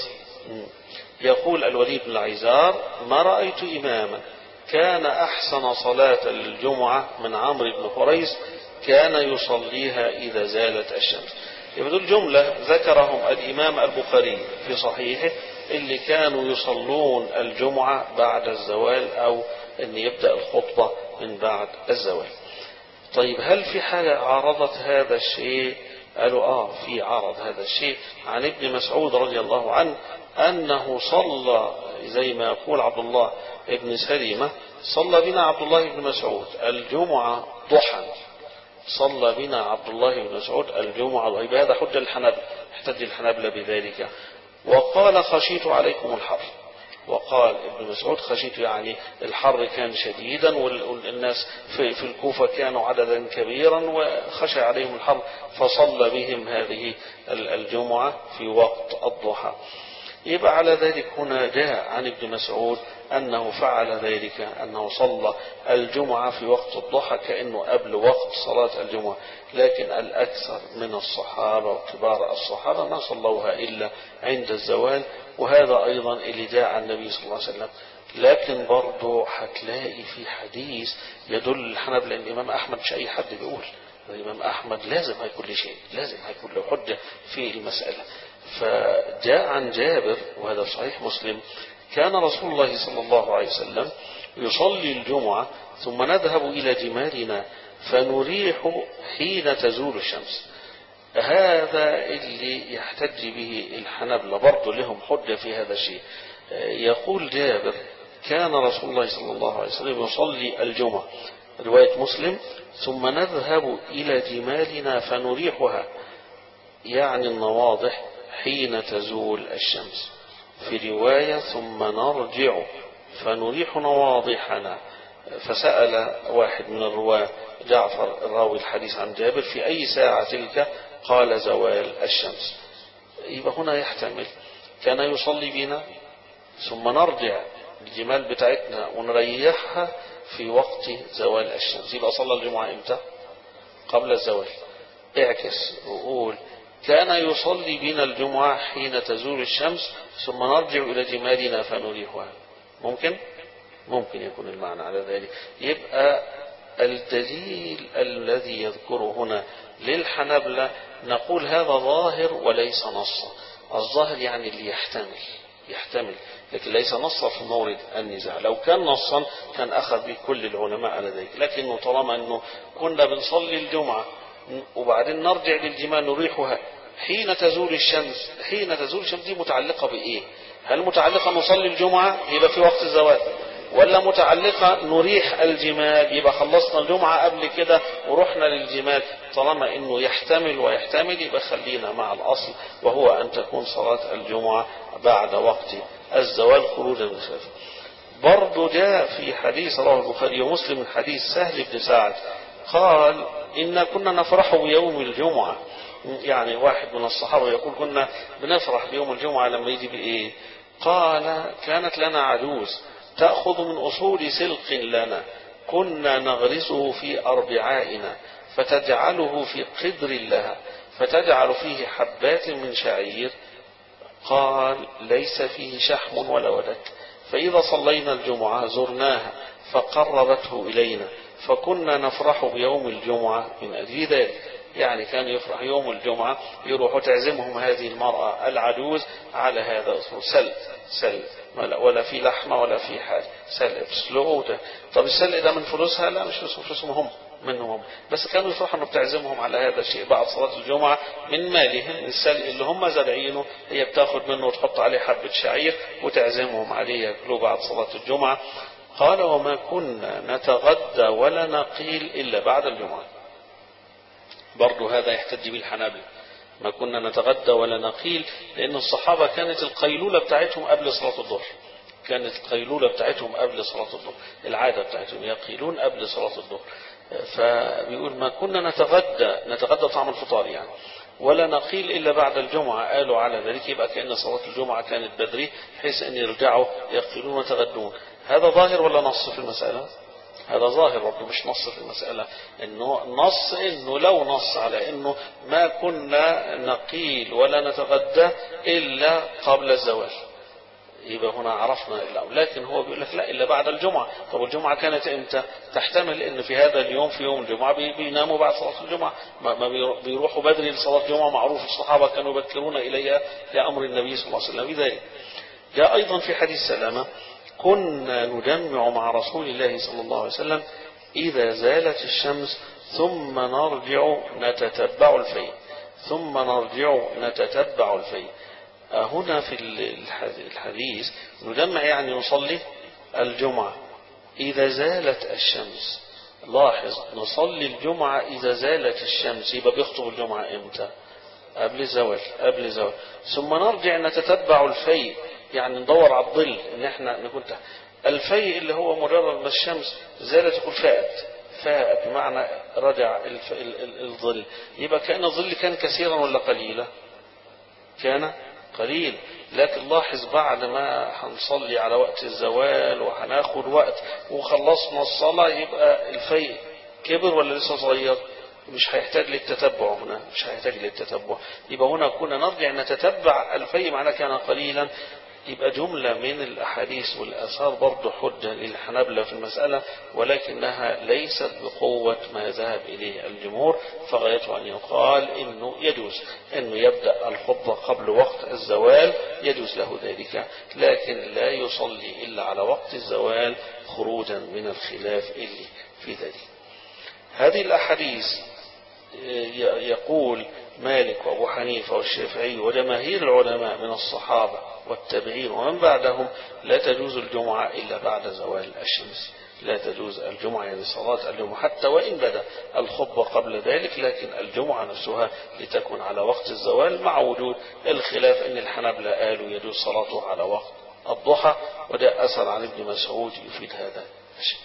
S1: يقول الوليد بن العيزار ما رأيت إماما كان أحسن صلاة للجمعة من عمرو بن حريث كان يصليها إذا زالت الشمس. يبدو الجملة ذكرهم الإمام البخاري في صحيحه اللي كانوا يصلون الجمعة بعد الزوال، أو أن يبدأ الخطبة من بعد الزوال. طيب هل في حاجة عارضت هذا الشيء؟ قالوا في عارض هذا الشيء عن ابن مسعود رضي الله عنه أنه صلى زي ما يقول عبد الله ابن سليمة صلى بنا عبد الله بن مسعود الجمعة ضحى. صلى بنا عبد الله بن مسعود الجمعة ضحى. هذا حجة الحنابلة، احتج الحنابلة بذلك. وقال خشيت عليكم الحر. وقال ابن مسعود خشيت، يعني الحر كان شديدا والناس في الكوفة كانوا عددا كبيرا وخشى عليهم الحر فصلى بهم هذه الجمعة في وقت الضحى. يبقى على ذلك هنا جاء عن ابن مسعود أنه فعل ذلك، أنه صلى الجمعة في وقت الضحى كأنه قبل وقت صلاة الجمعة. لكن الأكثر من الصحابة وكبار الصحابة ما صلوها إلا عند الزوال، وهذا أيضا اللي جاء عن النبي صلى الله عليه وسلم. لكن برضو هتلاقي في حديث يدل الحنابلة أن الإمام أحمد مش أي حد بيقول، الإمام أحمد لازم هيكون له شيء، لازم هيكون له حجة في المسألة. فجاء عن جابر وهذا صحيح مسلم كان رسول الله صلى الله عليه وسلم يصلي الجمعة ثم نذهب إلى جمالنا فنريح حين تزول الشمس. هذا اللي يحتج به الحنابلة، برضو لهم حجة في هذا الشيء. يقول جابر كان رسول الله صلى الله عليه وسلم يصلي الجمعة، رواية مسلم، ثم نذهب إلى جمالنا فنريحها، يعني النواضح حين تزول الشمس. في رواية ثم نرجع فنريح نواضحنا. فسأل واحد من الرواة جعفر الراوي الحديث عن جابر في أي ساعة تلك؟ قال زوال الشمس. يبقى هنا يحتمل كان يصلي بنا ثم نرجع الجمال بتاعتنا ونريحها في وقت زوال الشمس. يبقى صلى الجمعة امتى؟ قبل الزوال. اعكس وقول كان يصلي بنا الجمعة حين تزول الشمس ثم نرجع إلى جمالنا فنريحها. ممكن يكون المعنى على ذلك. يبقى الدليل الذي يذكره هنا للحنابلة نقول هذا ظاهر وليس نصا. الظاهر يعني اللي يحتمل لكن ليس نصا في مورد النزاع. لو كان نصا كان أخذ به كل العلماء على ذلك، لكنه طالما أنه كنا بنصلي الجمعة وبعدين نرجع للجمال نريحها حين تزول الشمس. حين تزول الشمس دي متعلقة بإيه؟ هل متعلقة نصلي الجمعة يبقى في وقت الزوال، ولا متعلقة نريح الجمال يبقى خلصنا الجمعة قبل كده ورحنا للجمال؟ طالما انه يحتمل ويحتمل يبقى خلينا مع الأصل، وهو أن تكون صلاة الجمعة بعد وقت الزوال خروجا من الخلاف. برضو جاء في حديث رواه البخاري ومسلم من حديث سهل بن سعد قال إن كنا نفرح بيوم الجمعة. يعني واحد من الصحابة يقول كنا بنفرح بيوم الجمعة لما يجي بإيه؟ قال كانت لنا عجوز تأخذ من أصول سلق لنا كنا نغرسه في أربعائنا فتجعله في قدر لها فتجعل فيه حبات من شعير. قال ليس فيه شحم ولا ودك، فإذا صلينا الجمعة زرناها فقربته إلينا فكنا نفرح بيوم الجمعة من أجل ذلك. يعني كان يفرح يوم الجمعة يروح تعزمهم هذه المرأة العجوز على هذا الأصول سل ولا في لحمة ولا في حاجة، سل بسلوه. طب السل ده من فلوسها؟ لا مش من فلوسهم هم، منهم، بس كانوا يفرحوا انه بتعزمهم على هذا الشيء بعد صلاة الجمعة من مالهم السلق اللي هم زارعينه، هي بتاخد منه وتحط عليه حبة شعير وتعزمهم عليه ياكلوه بعد صلاة الجمعة. قال وما كنا نتغدى ولا نقيل إلا بعد الجمعة. برضو هذا يحتج به الحنابلة، ما كنا نتغدى ولا نقيل، لأن الصحابة كانت القيلولة بتاعتهم قبل صلاة الظهر، كانت القيلولة بتاعتهم قبل صلاة الظهر، العادة بتاعتهم يقيلون قبل صلاة الظهر. فبيقول ما كنا نتغدى طعم الفطار يعني ولا نقيل إلا بعد الجمعة. قالوا على ذلك يبقى كأن صلاة الجمعة كانت بدري بحيث أن يرجعوا يقيلون ويتغدون. هذا ظاهر ولا نص في المسألة؟ هذا ظاهر برضه مش نص في المسألة. إنه نص إنه لو نص على إنه ما كنا نقيل ولا نتغدى إلا قبل الزوال يبقى هنا عرفنا الأول، لكن هو بيقول لك لا إلا بعد الجمعة. طب الجمعة كانت إمتى؟ تحتمل إن في هذا اليوم في يوم الجمعة بيناموا بعد صلاة الجمعة، ما بيروحوا بدري لصلاة الجمعة، معروف الصحابة كانوا يبكرون إليها لأمر النبي صلى الله عليه وسلم بذلك. جاء أيضا في حديث سلامة كنا نجمع مع رسول الله صلى الله عليه وسلم إذا زالت الشمس ثم نرجع نتتبع الفيء، ثم نرجع نتتبع الفيء. هنا في الحديث نجمع يعني نصلي الجمعة إذا زالت الشمس. لاحظ نصلي الجمعة إذا زالت الشمس، يبقى بيخطب الجمعة إمتى؟ قبل الزوال، قبل الزوال. ثم نرجع نتتبع الفيء، يعني ندور على الظل ان احنا نكون تحت الفيء اللي هو مجرد ما الشمس زالت يقول فاءت بمعنى رجع الظل. يبقى كأن الظل كان كثيرا ولا قليلا؟ كان قليل. لكن لاحظ بعد ما هنصلي على وقت الزوال وهناخد وقت وخلصنا الصلاة يبقى الفيء كبر ولا لسه صغير؟ مش هيحتاج للتتبع هنا، مش هيحتاج للتتبع. يبقى هنا كنا نرجع نتتبع الفيء معناه كان قليلا. يبقى جملة من الأحاديث والآثار برضه حجة للحنابلة في المسألة، ولكنها ليست بقوة ما ذهب إليه الجمهور. فغايته أن يقال إنه يجوز إنه يبدأ الخطبة قبل وقت الزوال، يجوز له ذلك، لكن لا يصلي إلا على وقت الزوال خروجا من الخلاف اللي في ذلك. هذه الأحاديث يقول مالك وأبو حنيفة والشافعي وجماهير العلماء من الصحابة والتابعين ومن بعدهم لا تجوز الجمعة إلا بعد زوال الشمس. لا تجوز الجمعة يعني صلاة الجمعة حتى وإن بدأ الخطبة قبل ذلك، لكن الجمعة نفسها لتكون على وقت الزوال، مع وجود الخلاف أن الحنابلة قالوا يجوز صلاته على وقت الضحى، وده أثر عن ابن مسعود يفيد هذا الشيء.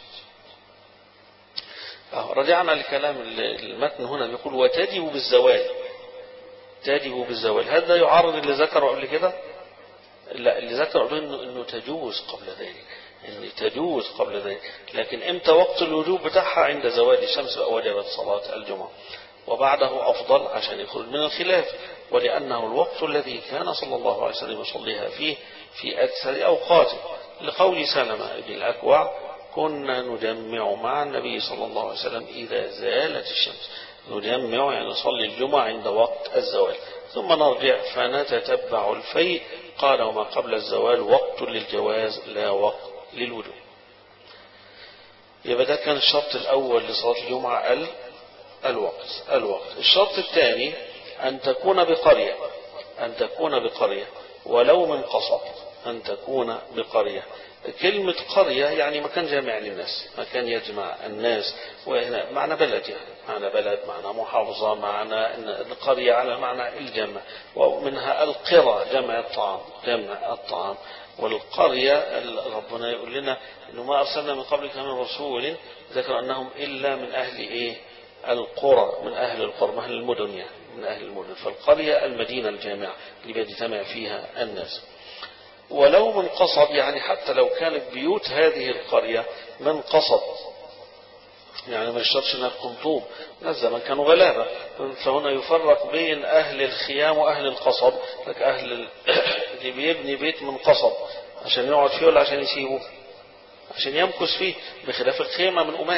S1: رجعنا لكلام المتن هنا بيقول وتجب بالزوال، تجب بالزوال. هذا يعارض اللي ذكره قبل كده؟ لا، اللي ذكره انه تجوز قبل ذلك، ان تجوز قبل ذلك، لكن امتى وقت الوجوب بتاعها؟ عند زوال الشمس وجبت صلاة الجمعة، وبعده افضل عشان يخرج من الخلاف، ولانه الوقت الذي كان صلى الله عليه وسلم يصليها فيه في اكثر اوقاته، لقول سلمة بن الأكوع كنا نجمع مع النبي صلى الله عليه وسلم إذا زالت الشمس. نجمع يعني نصلي الجمعة عند وقت الزوال، ثم نرجع فنتتبع الفيء. قال وما قبل الزوال وقت للجواز لا وقت للوجوب. يبقى ده كان الشرط الأول لصلاة الجمعة الوقت. الشرط الثاني أن تكون بقرية، أن تكون بقرية ولو من قصب، أن تكون بقرية. كلمة قرية يعني مكان جامع للناس، مكان يجمع الناس، وهنا معنى بلد، يعني معنى بلد، معنى محافظة، معنى القرية على معنى الجمع، ومنها القرى جمع الطعام. والقرية ربنا يقول لنا إنه ما أرسلنا من قبلك من رسول ذكر أنهم إلا من أهل القرى، من أهل القرى، من أهل المدن، يعني من أهل المدن. فالقرية المدينة الجامعة اللي بيجتمع فيها الناس. ولو من قصب يعني حتى لو كانت بيوت هذه القرية من قصب، يعني ما يشترطش انها تكون طوب، ناس زمان كانوا غلابة، فهنا يفرق بين أهل الخيام وأهل القصب. لك أهل اللي بيبني بيت من قصب عشان يقعد فيه ولا عشان يسيبه؟ عشان يمكث فيه، بخلاف الخيمة من قماش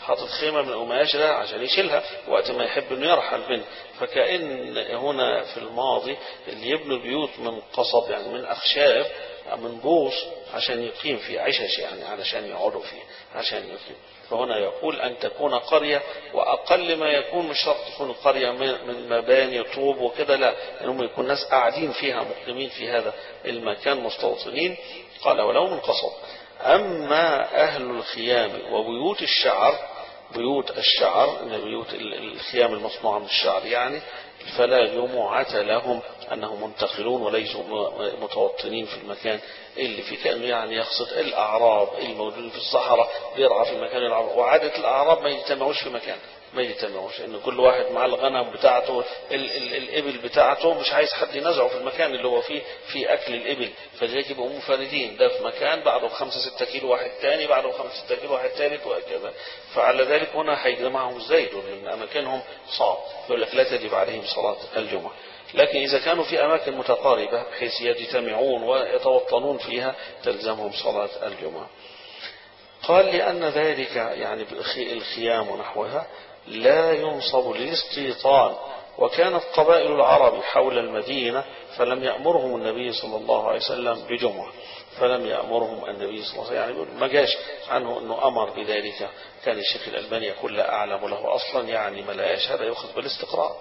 S1: حاطط خيمة من قماش ده عشان يشيلها وقت ما يحب انه يرحل منه. فكأن هنا في الماضي اللي يبنوا البيوت من قصب يعني من أخشاب من بوص عشان يقيم فيه عشش يعني علشان يقعدوا فيه عشان يقيم. فهنا يقول أن تكون قرية، وأقل ما يكون مش شرط تكون قرية من مباني طوب وكده، لا، إنهم يكون ناس قاعدين فيها مقيمين في هذا المكان مستوطنين. قال ولو من قصب. أما أهل الخيام وبيوت الشعر، بيوت الشعر إن بيوت الخيام المصنوعة من الشعر يعني، فلا جمعة لهم أنهم منتقلون وليسوا متوطنين في المكان اللي فيه. كأنه يعني يقصد الأعراب الموجودين في الصحراء بيرعى في مكان الأعراب، وعادة الأعراب ما يجتمعوش في مكان، ما يجتمعوش، إن كل واحد مع الغنم بتاعته الإبل بتاعته، مش عايز حد ينزعه في المكان اللي هو فيه في أكل الإبل، فلذلك يبقوا منفردين، ده في مكان بعده 5-6 كيلو واحد تاني، بعده 5-6 كيلو واحد ثالث وهكذا. فعلى ذلك هنا هيجمعهم ازاي دول؟ لأن أماكنهم صعب، يقول لك لا تجب عليهم صلاة الجمعة. لكن إذا كانوا في أماكن متقاربة بحيث يجتمعون ويتوطنون فيها تلزمهم صلاة الجمعة. قال لأن ذلك يعني الخيام ونحوها لا ينصب للاستيطان، وكانت قبائل العرب حول المدينة فلم يأمرهم النبي صلى الله عليه وسلم بجمعة، فلم يأمرهم النبي صلى الله عليه وسلم، يعني ما جاش عنه أنه أمر بذلك. كان الشيخ الألباني يقول لا أعلم له أصلا، يعني ما لاش، هذا يأخذ بالاستقراء.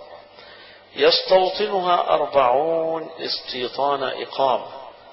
S1: يستوطنها 40 استيطان إقامة،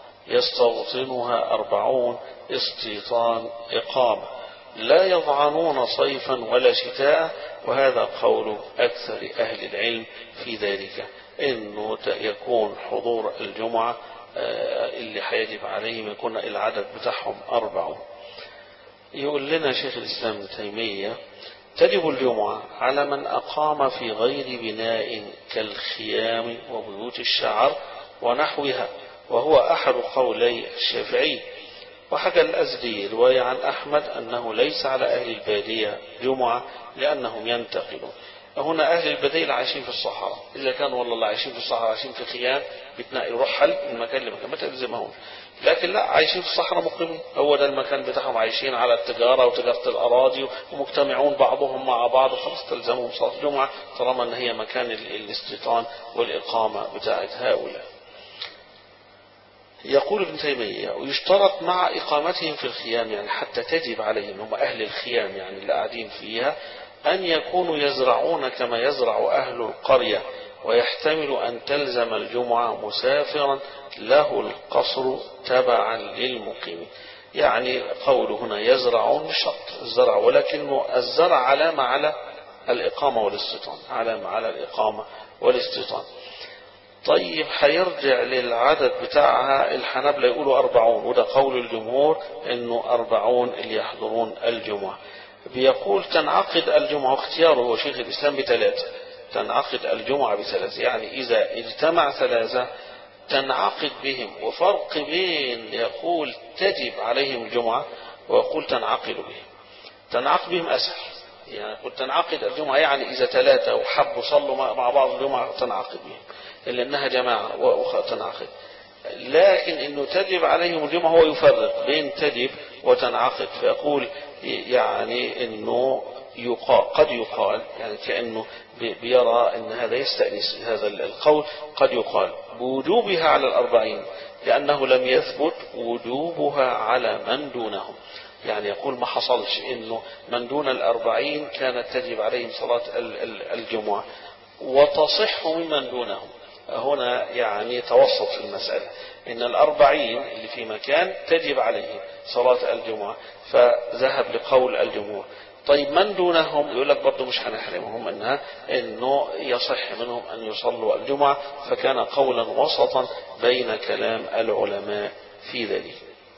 S1: يستوطنها 40 استيطان إقامة، لا يضعنون صيفا ولا شتاء. وهذا قول أكثر أهل العلم في ذلك، إنه يكون حضور الجمعة اللي حيجب عليهم يكون العدد بتاعهم 40. يقول لنا شيخ الإسلام ابن تيمية تجب الجمعة على من أقام في غير بناء كالخيام وبيوت الشعر ونحوها، وهو أحد قولي الشافعي. وحكى الأزدي رواية عن أحمد أنه ليس على أهل البادية جمعة لأنهم ينتقلون. هنا أهل البادية عايشين في الصحراء، إذا كانوا والله اللي عايشين في الصحراء عايشين في خيام بتنقلوا رحل من مكان لمكان ما تلزمهم، لكن لا، عايشين في الصحراء مقيمين، هو ده المكان بتاعهم، عايشين على التجارة وتجارة الأراضي ومجتمعون بعضهم مع بعض، وخلاص تلزمهم صلاة الجمعة طالما أن هي مكان الاستيطان والإقامة بتاعت هؤلاء. يقول ابن تيمية ويشترط مع إقامتهم في الخيام، يعني حتى تجب عليهم، هم أهل الخيام يعني اللي قاعدين فيها، أن يكونوا يزرعون كما يزرع أهل القرية، ويحتمل أن تلزم الجمعة مسافرا له القصر تبعا للمقيم. يعني قوله هنا يزرعون مش شرط الزرع، ولكنه الزرع علامة على الإقامة والاستيطان، علامة على الإقامة والاستيطان. طيب هيرجع للعدد بتاعها، الحنابلة يقولوا 40، وده قول الجمهور انه 40 اللي يحضرون الجمعة. بيقول تنعقد الجمعة، واختياره هو شيخ الإسلام ب3، تنعقد الجمعة ب3، يعني إذا اجتمع 3 تنعقد بهم. وفرق بين يقول تجب عليهم الجمعة ويقول تنعقد بهم. تنعقد بهم أسهل، يعني يقول تنعقد الجمعة يعني إذا 3 وحبوا صلوا مع بعض الجمعة تنعقد بهم، إلا أنها جماعة وتنعقد. لكن إنه تجب عليهم الجمعة هو يفرق بين تجب وتنعقد، فيقول يعني إنه قد يقال، يعني كأنه بيرى أن هذا يستأنس هذا القول، قد يقال بوجوبها على 40 لأنه لم يثبت وجوبها على من دونهم. يعني يقول ما حصلش إنه من دون 40 كانت تجب عليهم صلاة الجمعة وتصح ممن دونهم. هنا يعني توسط في المسألة، إن 40 اللي في مكان تجب عليه صلاة الجمعة، فذهب لقول الجمهور. طيب من دونهم يقول لك برضه مش هنحرمهم إنه يصح منهم أن يصلوا الجمعة، فكان قولا وسطا بين كلام العلماء في ذلك.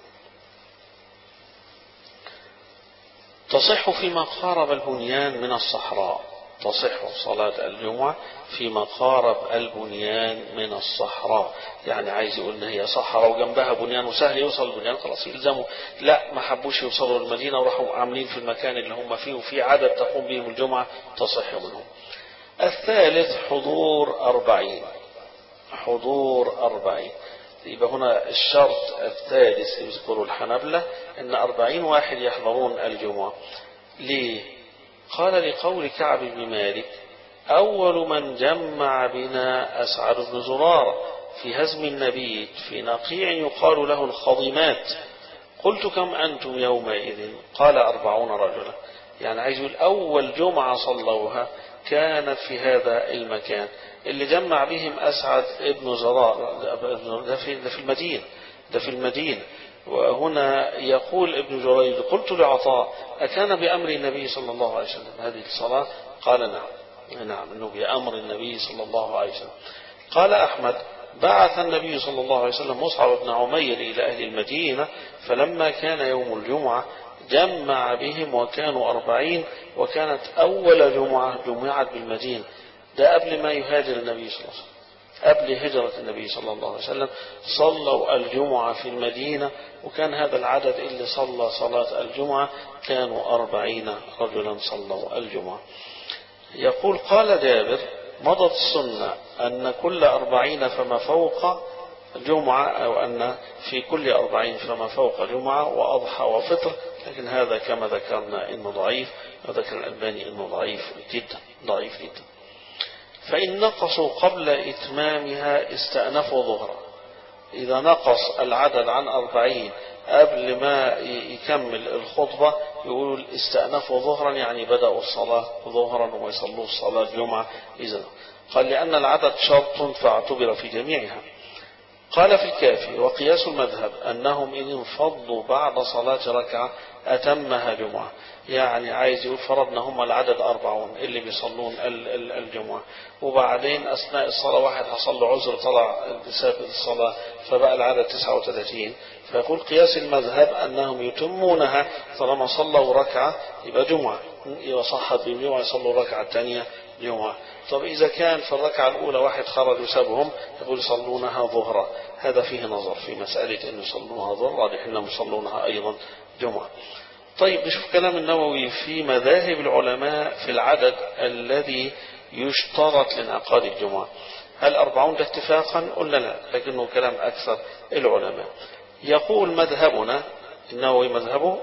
S1: تصح فيما قارب البنيان من الصحراء، تصح صلاة الجمعة فيما قارب البنيان من الصحراء، يعني عايز يقول ان هي صحراء وجنبها بنيان وسهل يوصل البنيان خلاص يلزموا، لا ما حبوش يوصلوا المدينة وراحوا عاملين في المكان اللي هم فيه وفي عدد تقوم بهم الجمعة تصح منهم. الثالث حضور 40، حضور 40. يبقى هنا الشرط الثالث يذكر الحنابلة ان 40 واحد يحضرون الجمعة. ليه؟ قال لقول كعب بن مالك: أول من جمع بنا أسعد بن زرارة في هزم النبي في نقيع يقال له الخضمات. قلت: كم أنتم يومئذ؟ قال: 40 رجلا. يعني عايز يقول أول جمعة صلوها كانت في هذا المكان اللي جمع بهم أسعد بن زرارة. ده في المدينة. وهنا يقول ابن جريج: قلت لعطاء: أكان بأمر النبي صلى الله عليه وسلم هذه الصلاة؟ قال: نعم إنه بأمر النبي صلى الله عليه وسلم. قال أحمد: بعث النبي صلى الله عليه وسلم مصعب بن عمير إلى أهل المدينة، فلما كان يوم الجمعة جمع بهم وكانوا 40، وكانت أول جمعة جمعت بالمدينة. ده قبل ما يهاجر النبي صلى الله عليه وسلم، قبل هجرة النبي صلى الله عليه وسلم صلوا الجمعة في المدينة، وكان هذا العدد اللي صلى صلاة الجمعة كانوا 40 رجلا صلوا الجمعة. يقول: قال جابر: مضت السنة أن كل 40 فما فوق جمعة، أو أن في كل 40 فما فوق جمعة وأضحى وفطر، لكن هذا كما ذكرنا إنه ضعيف، وذكر الألباني إنه ضعيف جدا. فإن نقصوا قبل إتمامها استأنفوا ظهرا. إذا نقص العدد عن 40 قبل ما يكمل الخطبة يقول استأنفوا ظهرا، يعني بدأوا الصلاة ظهرا ويصلوا الصلاة جمعة. إذن قال: لأن العدد شرط فاعتبر في جميعها. قال في الكافي: وقياس المذهب أنهم إن انفضوا بعد صلاة ركعة أتمها جمعة. يعني عايز يقول فرضنا هم العدد 40 اللي بيصلون الجمعة، وبعدين أثناء الصلاة واحد حصل له عذر طلع بسبب الصلاة فبقى العدد 39، فيقول قياس المذهب أنهم يتمونها طالما صلوا ركعة يبقى جمعة، يبقى صحت بالجمعة يصلوا ركعة ثانية جمعة. طب إذا كان في الركعة الأولى واحد خرج وسابهم يقول يصلونها ظهرا. هذا فيه نظر في مسألة أن يصلونها ظهرا، راجح أنهم يصلونها أيضا جمعة. طيب نشوف كلام النووي في مذاهب العلماء في العدد الذي يشترط لانعقاد الجمعة. هل 40 ده اتفاقا؟ قلنا لا، لكنه كلام أكثر العلماء. يقول مذهبنا النووي مذهبه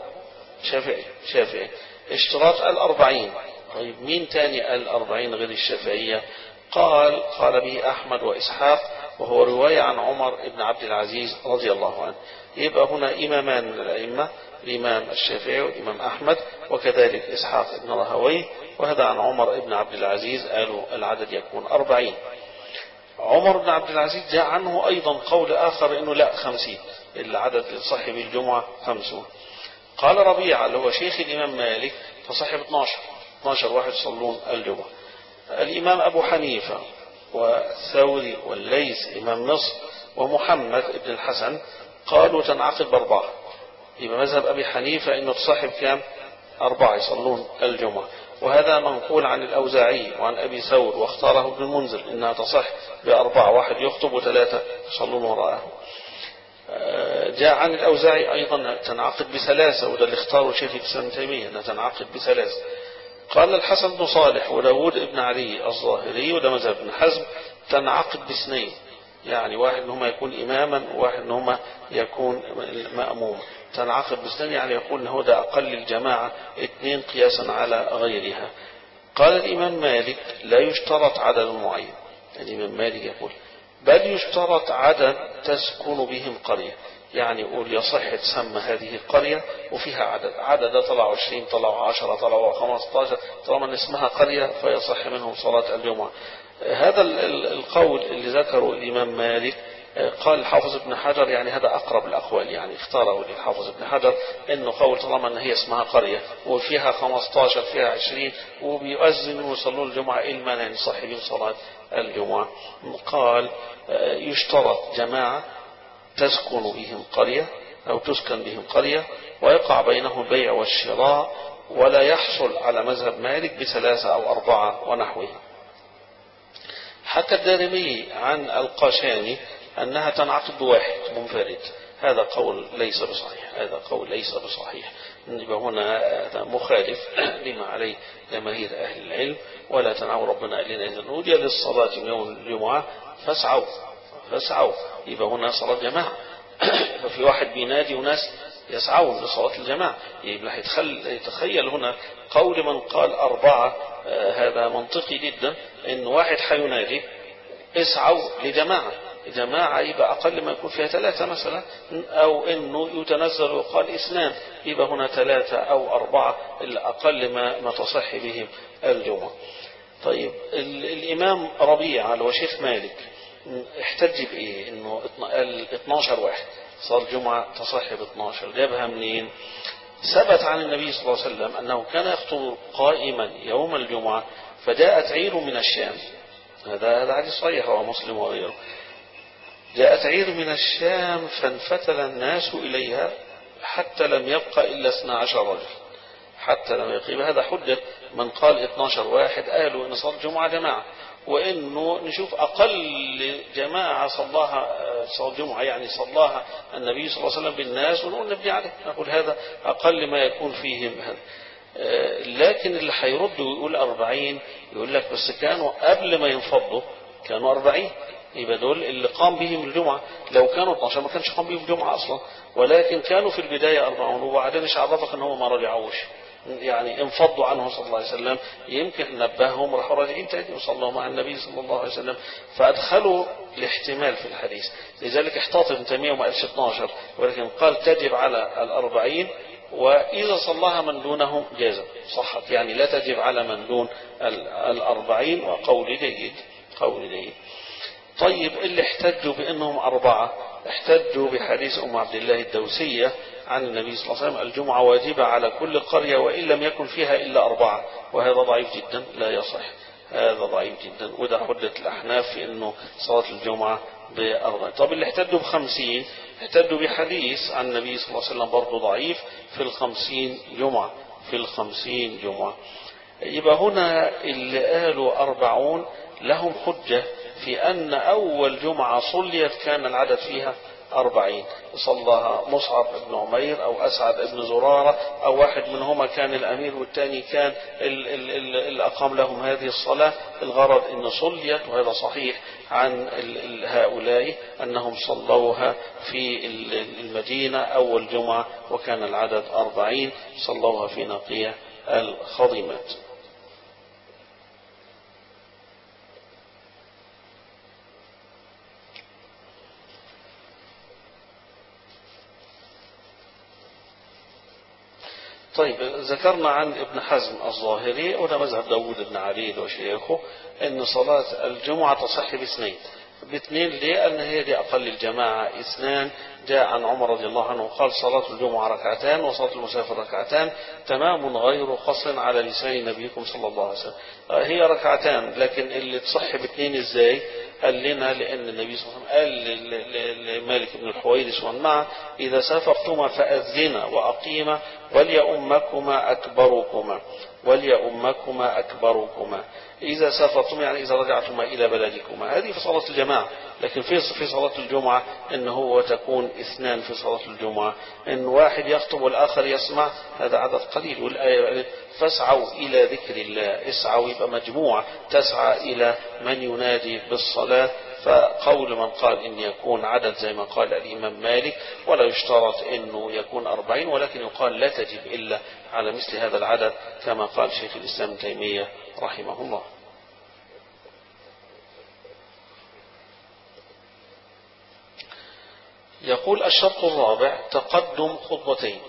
S1: شافعي اشتراط 40. طيب مين تاني 40 غير الشافعية؟ قال به أحمد وإسحاق، وهو رواية عن عمر بن عبد العزيز رضي الله عنه. يبقى هنا إمامان من الأئمة، الإمام الشافعي والإمام أحمد وكذلك إسحاق بن راهويه، وهذا عن عمر بن عبد العزيز قالوا العدد يكون 40. عمر بن عبد العزيز جاء عنه أيضا قول آخر إنه لا 50، العدد صاحب الجمعة 50. قال ربيعة اللي هو شيخ الإمام مالك فصاحب 12 واحد يصلون الجمعة. الإمام أبو حنيفة والثوري والليث إمام مصر ومحمد بن الحسن قالوا تنعقد ب4. يبقى مذهب أبي حنيفة إنه تصاحب كام؟ 4 يصلون الجمعة. وهذا منقول عن الأوزاعي وعن أبي ثور، واختاره ابن المنذر إنها تصح ب4، واحد يخطب و3 يصلون وراءه. جاء عن الأوزاعي أيضا تنعقد ب3، وده اللي اختاره شيخ الإسلام تيمية أنها تنعقد ب3. قال الحسن بن صالح وداود بن علي الظاهري وده مذهب ابن حزم تنعقد ب2، يعني واحد منهما يكون إماما وواحد منهما يكون مأموما. تنعقد ب2 يعني يقول هو ده أقل الجماعة 2 قياسا على غيرها. قال الإمام مالك لا يشترط عدد معين. الإمام مالك يقول بل يشترط عدد تسكن بهم قرية، يعني يقول يصح تسمى هذه القرية وفيها عدد طلعوا 20 طلعوا 10 طلعوا 15، طالما ان اسمها قرية فيصح منهم صلاة الجمعة. هذا القول اللي ذكره الإمام مالك قال الحافظ ابن حجر يعني هذا أقرب الأقوال، يعني اختاره الحافظ ابن حجر إنه قول طالما أن هي اسمها قرية وفيها 15 فيها 20 وبيؤذن ويصلون الجمعة إلما يعني صاحبين صلاة الجمعة. قال يشترط جماعة تسكن بهم قرية أو تسكن بهم قرية ويقع بينهم البيع والشراء، ولا يحصل على مذهب مالك ب3 أو 4 ونحوه. حكى الدارمي عن القاشاني أنها تنعقد ب1 منفرد. هذا قول ليس بصحيح، يبقى هنا مخالف لما عليه جماهير أهل العلم. ولا تنعوا ربنا لنا إذا نودي للصلاة من يوم الجمعة فاسعوا، يبقى هنا صلاة جماعة. ففي واحد بينادي وناس يسعون لصلاة الجماعة. يبقى يتخيل هنا قول من قال 4 هذا منطقي جدا، إن واحد حينادي اسعوا لجماعة، جماعة يبقى أقل ما يكون فيها 3 مثلا، أو إنه يتنزل وقال 2 يبقى هنا 3 أو 4 الأقل ما تصح بهم الجمعة. طيب الإمام ربيعة وشيخ مالك احتج بإيه؟ إنه 12 واحد صار الجمعة تصح ب12، جابها منين؟ ثبت عن النبي صلى الله عليه وسلم أنه كان يخطب قائما يوم الجمعة فجاءت عير من الشام، هذا حديث صحيح رواه مسلم وغيره، جاءت عير من الشام فانفتل الناس إليها حتى لم يبق إلا 12 رجل، حتى لم يبق. هذا حجة من قال 12 واحد قالوا إن صلاة الجمعة جماعة، وإنه نشوف أقل جماعة صلاها صلاة الجمعة يعني صلاها النبي صلى الله عليه وسلم بالناس ونقول نبني عليه، نقول هذا أقل ما يكون فيهم هذا. لكن اللي هيرد ويقول 40 يقول لك بس كانوا قبل ما ينفضوا كانوا 40، يبقى دول اللي قام بهم الجمعة، لو كانوا 12 ما كانش قام بهم الجمعة أصلا، ولكن كانوا في البداية 40 وبعدين ايش عرفك ان هم ما رجعوش، يعني انفضوا عنه صلى الله عليه وسلم، يمكن نبههم راحوا راجعين تاني وصلوا مع النبي صلى الله عليه وسلم، فأدخلوا الاحتمال في الحديث. لذلك احتاط ابن تيمية وما قالش 12 ولكن قال تجب على 40، وإذا صلاها من دونهم جاز صحت، يعني لا تجب على من دون 40، وقول جيد قول جيد. طيب اللي احتجوا بأنهم 4 احتجوا بحديث أم عبد الله الدوسية عن النبي صلى الله عليه وسلم الجمعة واجبة على كل قرية وإن لم يكن فيها إلا 4، وهذا ضعيف جدا لا يصح، هذا ضعيف جدا، وده حجة الأحناف في أنه صلاة الجمعة ب40. طب اللي احتجوا ب50 احتجوا بحديث عن النبي صلى الله عليه وسلم برضه ضعيف في 50 جمعة، في 50 جمعة. يبقى هنا اللي قالوا 40 لهم حجة في أن أول جمعة صليت كان العدد فيها 40، صلىها مصعب بن عمير أو أسعد بن زرارة أو واحد منهما كان الأمير والثاني كان اللي أقام لهم هذه الصلاة، الغرض أن صليت، وهذا صحيح عن هؤلاء أنهم صلوها في المدينة أول جمعة وكان العدد 40 صلوها في نقية الخضيمات. طيب ذكرنا عن ابن حزم الظاهري وده مذهب داود بن علي وشيخه ان صلاة الجمعة تصح ب2 لأن هي دي أقل الجماعة 2. جاء عن عمر رضي الله عنه قال صلاة الجمعة 2 وصلاة المسافر 2 تمام غير قصر على لسان نبيكم صلى الله عليه وسلم. هي 2 لكن اللي تصح ب2 ازاي؟ قال لنا لأن النبي صلى الله عليه وسلم قال لمالك بن الحويرث والمعه إذا سافرتما فأذنا وأقيما وليؤمكما أكبركما إذا سافرتم يعني إذا رجعتما إلى بلدكما. هذه في صلاة الجماعة، لكن في صلاة الجمعة إن هو تكون 2 في صلاة الجمعة، إن واحد يخطب والآخر يسمع، هذا عدد قليل. والآية فاسعوا إلى ذكر الله، اسعوا يبقى مجموعة تسعى إلى من ينادي بالصلاة. فقول من قال إن يكون عدد زي ما قال الإمام مالك ولا يشترط إنه يكون 40 ولكن يقال لا تجب إلا على مثل هذا العدد كما قال شيخ الإسلام ابن تيمية رحمه الله. يقول الشرط الرابع تقدم خطبتين.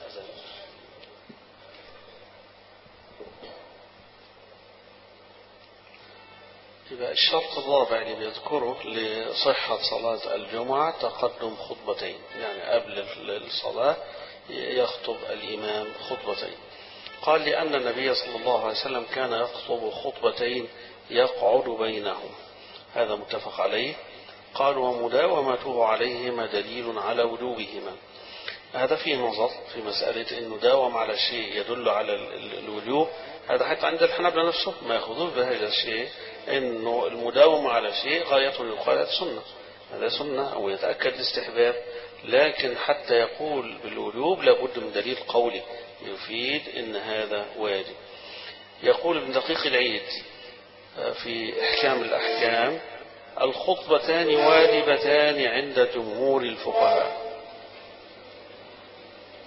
S1: يبقى الشرط الرابع اللي بيذكره لصحة صلاة الجمعة تقدم خطبتين، يعني قبل الصلاة يخطب الإمام خطبتين. قال لأن النبي صلى الله عليه وسلم كان يخطب خطبتين يقعد بينهم، هذا متفق عليه. قال ومداومته عليهما دليل على وجوبهما. هذا فيه نظر في مسألة أنه داوم على شيء يدل على الوجوب، هذا حتى عند الحنابلة نفسه ما يأخذون بهذا الشيء، أنه المداومة على شيء غاية يقال سنة، هذا سنة أو يتأكد الاستحباب، لكن حتى يقول بالوجوب لابد من دليل قولي يفيد أن هذا واجب. يقول ابن دقيق العيد في إحكام الأحكام الخطبتان واجبتان عند جمهور الفقهاء.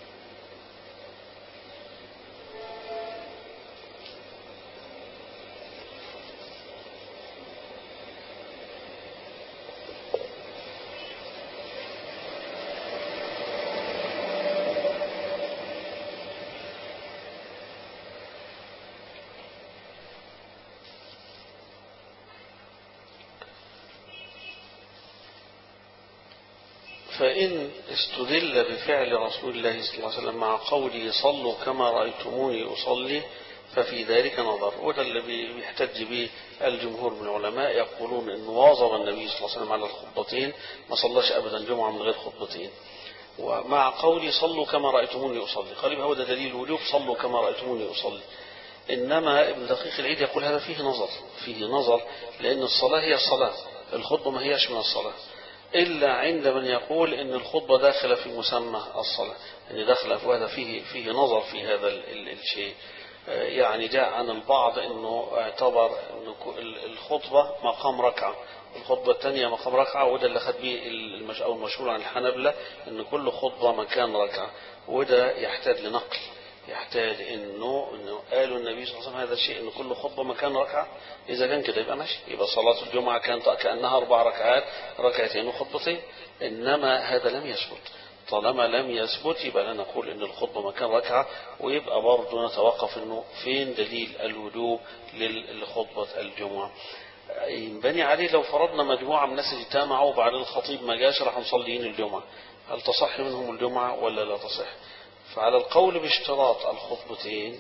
S1: فإن استدل بفعل رسول الله صلى الله عليه وسلم مع قوله صلوا كما رأيتموني أصلي ففي ذلك نظر. وده اللي بيحتج به الجمهور من العلماء، يقولون إن واظب النبي صلى الله عليه وسلم على الخطبتين، ما صلاش أبدا جمعة من غير خطبتين. ومع قولي صلوا كما رأيتموني أصلي قال يبقى هو ده دليل وجوب صلوا كما رأيتموني أصلي. إنما ابن دقيق العيد يقول هذا فيه نظر لأن الصلاة هي الصلاة، الخطبة ما هيش من الصلاة، إلا عند من يقول إن الخطبة داخلة في مسمى الصلاة، يعني داخلة، وهذا فيه نظر في هذا الشيء. يعني جاء عن البعض أنه اعتبر أن الخطبة مقام ركعة، الخطبة الثانية مقام ركعة، وده اللي خد به المشهور عن الحنبلة أن كل خطبة مكان ركعة، وده يحتاج لنقل، يحتاج انه قالوا النبي صلى الله عليه وسلم هذا الشيء ان كل خطبه مكان ركعه. اذا كان كده يبقى ماشي، يبقى صلاه الجمعه كانت كانها 4 ركعات، ركعتين وخطبتين. انما هذا لم يثبت، طالما لم يثبت يبقى لا نقول ان الخطبه مكان ركعه، ويبقى برضه نتوقف انه فين دليل الوجوب لخطبه الجمعه. ينبني عليه لو فرضنا مجموعه من الناس اجتمعوا وبعد الخطيب ما جاش راح مصلين الجمعه، هل تصح منهم الجمعه ولا لا تصح؟ فعلى القول باشتراط الخطبتين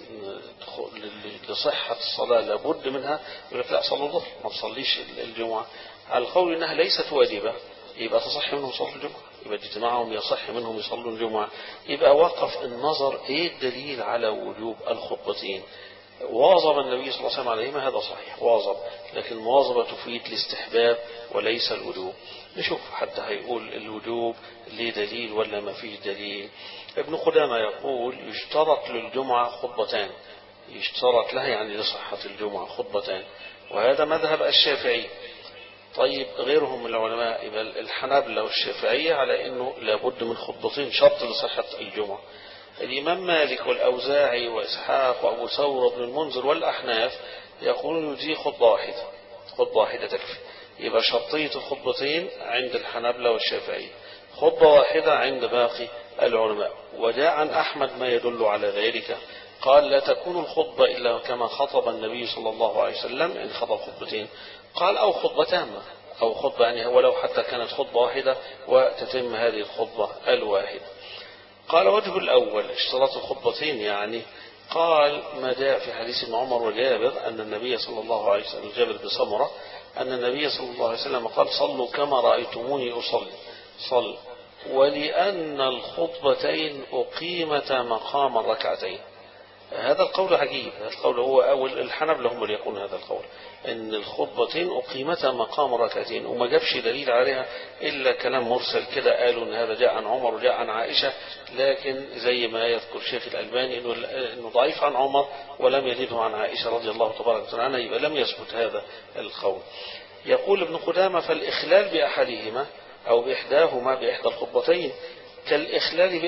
S1: لصحة الصلاة لابد منها، يقول لك لا صلوا الظهر ما تصليش الجمعة. على القول انها ليست واجبة يبقى تصح منهم صلاة الجمعة، يبقى اجتماعهم يصح منهم يصلوا الجمعة. يبقى وقف النظر ايه الدليل على وجوب الخطبتين. واظب النبي صلى الله عليه وسلم عليهما، هذا صحيح واظب، لكن المواظبة تفيد الاستحباب وليس الوجوب. نشوف حتى هيقول الوجوب ليه دليل ولا ما فيه دليل. ابن قدامة يقول يشترط للجمعة خطبتان، يشترط لها يعني لصحة الجمعة خطبتان، وهذا مذهب الشافعي. طيب غيرهم من العلماء يبقى الحنابلة والشافعية على انه لابد من خطبتين شرط لصحة الجمعة. الإمام مالك والأوزاعي وإسحاق وأبو ثور بن المنذر والأحناف يقولون يجزي خطبة واحدة تكفي. يبقى شرطية الخطبتين عند الحنابلة والشافعية، خطبة واحدة عند باقي العلماء. وجاء عن أحمد ما يدل على ذلك، قال لا تكون الخطبة إلا كما خطب النبي صلى الله عليه وسلم، إن خطب خطبتين، قال أو خطبة تامة، أو خطبة يعني ولو حتى كانت خطبة واحدة وتتم هذه الخطبة الواحدة. قال وجه الأول اشتراط الخطبتين يعني، قال ما جاء في حديث ابن عمر وجابر أن النبي صلى الله عليه وسلم، جابر بن سمرة أن النبي صلى الله عليه وسلم قال صلوا كما رأيتموني أصلي، ولأن الخطبتين أقيمتا مقام الركعتين. هذا القول عجيب، هذا القول هو أول الحنبلة هم اللي يقولون هذا القول، أن الخطبتين أقيمتا مقام الركعتين، وما جابش دليل عليها إلا كلام مرسل كده، قالوا أن هذا جاء عن عمر وجاء عن عائشة، لكن زي ما يذكر شيخ الألباني أنه ضعيف عن عمر ولم يرده عن عائشة رضي الله تبارك وتعالى عنها، يبقى لم يثبت هذا القول. يقول ابن قدامة فالإخلال بأحدهما أو بإحداهما بإحدى الخطبتين كالإخلال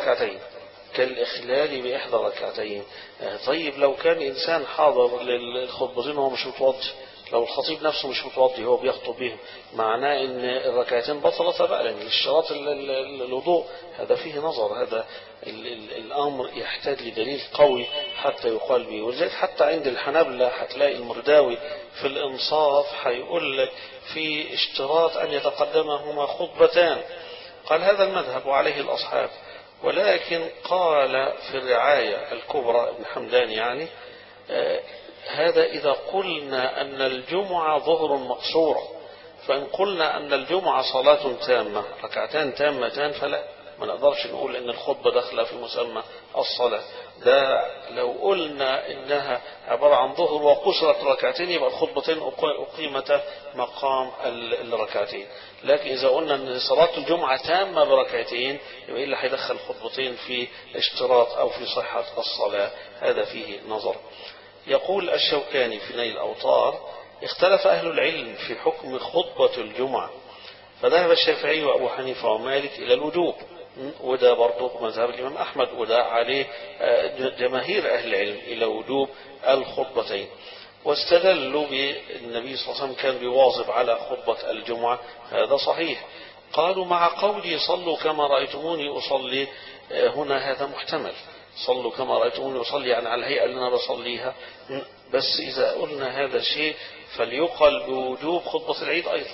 S1: بإحدى ركعتين. طيب لو كان إنسان حاضر للخطبتين وهو مش متوضي، لو الخطيب نفسه مش متوضي هو بيخطب بهم، معناه ان الركعتين بطلتا بقى، لان الشراط الوضوء هذا فيه نظر، هذا الامر يحتاج لدليل قوي حتى يقال به. ولذلك حتى عند الحنابلة هتلاقي المرداوي في الانصاف هيقول لك في اشتراط ان يتقدمهما خطبتان، قال هذا المذهب وعليه الاصحاب. ولكن قال في الرعاية الكبرى ابن حمدان يعني هذا إذا قلنا أن الجمعة ظهر مقصورة، فإن قلنا أن الجمعة صلاة تامة ركعتان تامتان فلا، ما نقدرش نقول أن الخطبة داخلة في مسمى الصلاة. ده لو قلنا إنها عبارة عن ظهر وقصرت ركعتين يبقى الخطبتين أقيمتا مقام الركعتين. لكن إذا قلنا أن صلاة الجمعة تامة بركعتين يبقى إيه اللي هيدخل خطبتين في اشتراط أو في صحة الصلاة؟ هذا فيه نظر. يقول الشوكاني في نيل الأوطار اختلف أهل العلم في حكم خطبة الجمعة، فذهب الشافعي وأبو حنيفة ومالك إلى الوجوب، وده برضو مذهب الإمام أحمد، وده عليه جماهير أهل العلم إلى وجوب الخطبتين. واستدلوا بالنبي صلى الله عليه وسلم كان بيواظب على خطبة الجمعة، هذا صحيح. قالوا مع قولي صلوا كما رأيتموني أصلي، هنا هذا محتمل، صلوا كما رأيتموني أصلي يعني على الهيئة اللي أنا بصليها، بس إذا قلنا هذا الشيء فليقل بوجوب خطبة العيد أيضا،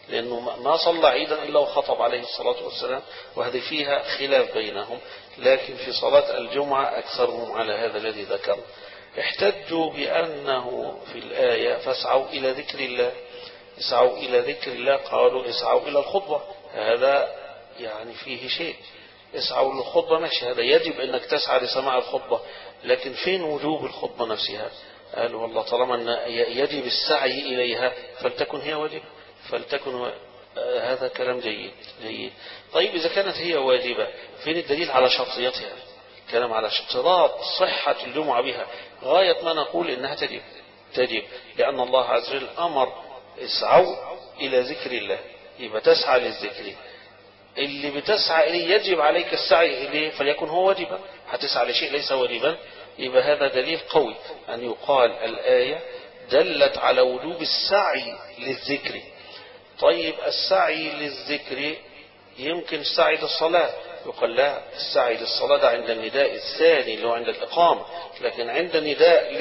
S1: لأنه ما صلى عيدا إلا وخطب عليه الصلاة والسلام، وهذه فيها خلاف بينهم. لكن في صلاة الجمعة أكثرهم على هذا الذي ذكر. احتجوا بأنه في الآية فاسعوا إلى ذكر الله، اسعوا إلى ذكر الله، قالوا اسعوا إلى الخطبة، هذا يعني فيه شيء. اسعوا للخطبة ماشي، هذا يجب أنك تسعى لسماع الخطبة، لكن فين وجوب الخطبة نفسها؟ قالوا والله طالما أن يجب السعي إليها فلتكن هي واجبة، فلتكن. هذا كلام جيد. طيب إذا كانت هي واجبة فين الدليل على شرطيتها؟ كلام على اشتراط صحة الجمعة بها، غاية ما نقول إنها تجب لأن الله عز وجل أمر اسعوا إلى ذكر الله، يبقى تسعى للذكر. اللي بتسعى إليه يجب عليك السعي إليه، فليكن هو واجبا. هتسعى لشيء ليس واجبا، يبقى هذا دليل قوي أن يقال الآية دلت على وجوب السعي للذكر. طيب السعي للذكر يمكن السعي للصلاة، يقال لا، السعي للصلاة ده عند النداء الثاني اللي هو عند الإقامة، لكن عند نداء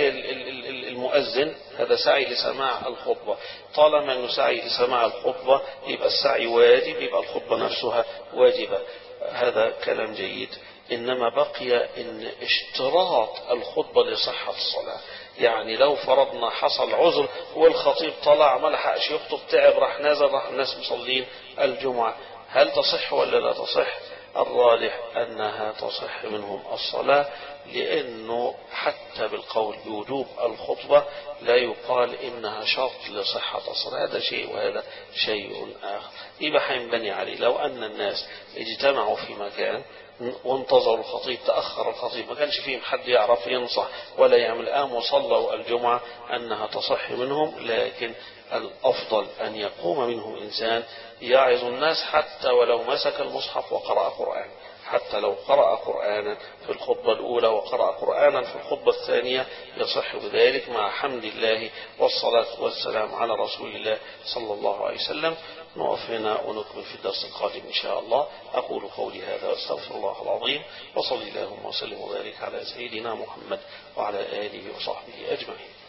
S1: المؤذن هذا سعي لسماع الخطبة. طالما أنه سعي لسماع الخطبة يبقى السعي واجب، يبقى الخطبة نفسها واجبة. هذا كلام جيد. إنما بقي إن اشتراط الخطبة لصحة الصلاة، يعني لو فرضنا حصل عذر والخطيب طلع ما لحقش يخطب، تعب، راح نازل، راح الناس مصلين الجمعة، هل تصح ولا لا تصح؟ الراجح أنها تصح منهم الصلاة، لأنه حتى بالقول بوجوب الخطبة لا يقال إنها شرط لصحة الصلاة، هذا شيء وهذا شيء آخر. يبقى حينبني عليه لو أن الناس اجتمعوا في مكان وانتظروا الخطيب، تأخر الخطيب، ما كانش فيهم حد يعرف ينصح ولا يعمل، قام وصلوا الجمعة، أنها تصح منهم. لكن الأفضل أن يقوم منهم إنسان يعظ الناس حتى ولو مسك المصحف وقرأ قرآن، حتى لو قرأ قرآنا في الخطبة الأولى وقرأ قرآنا في الخطبة الثانية يصح بذلك، مع حمد الله والصلاة والسلام على رسول الله صلى الله عليه وسلم. نقف هنا ونكمل في الدرس القادم إن شاء الله. أقول قولي هذا واستغفر الله العظيم، وصلي اللهم وسلم وبارك على سيدنا محمد وعلى آله وصحبه أجمعين.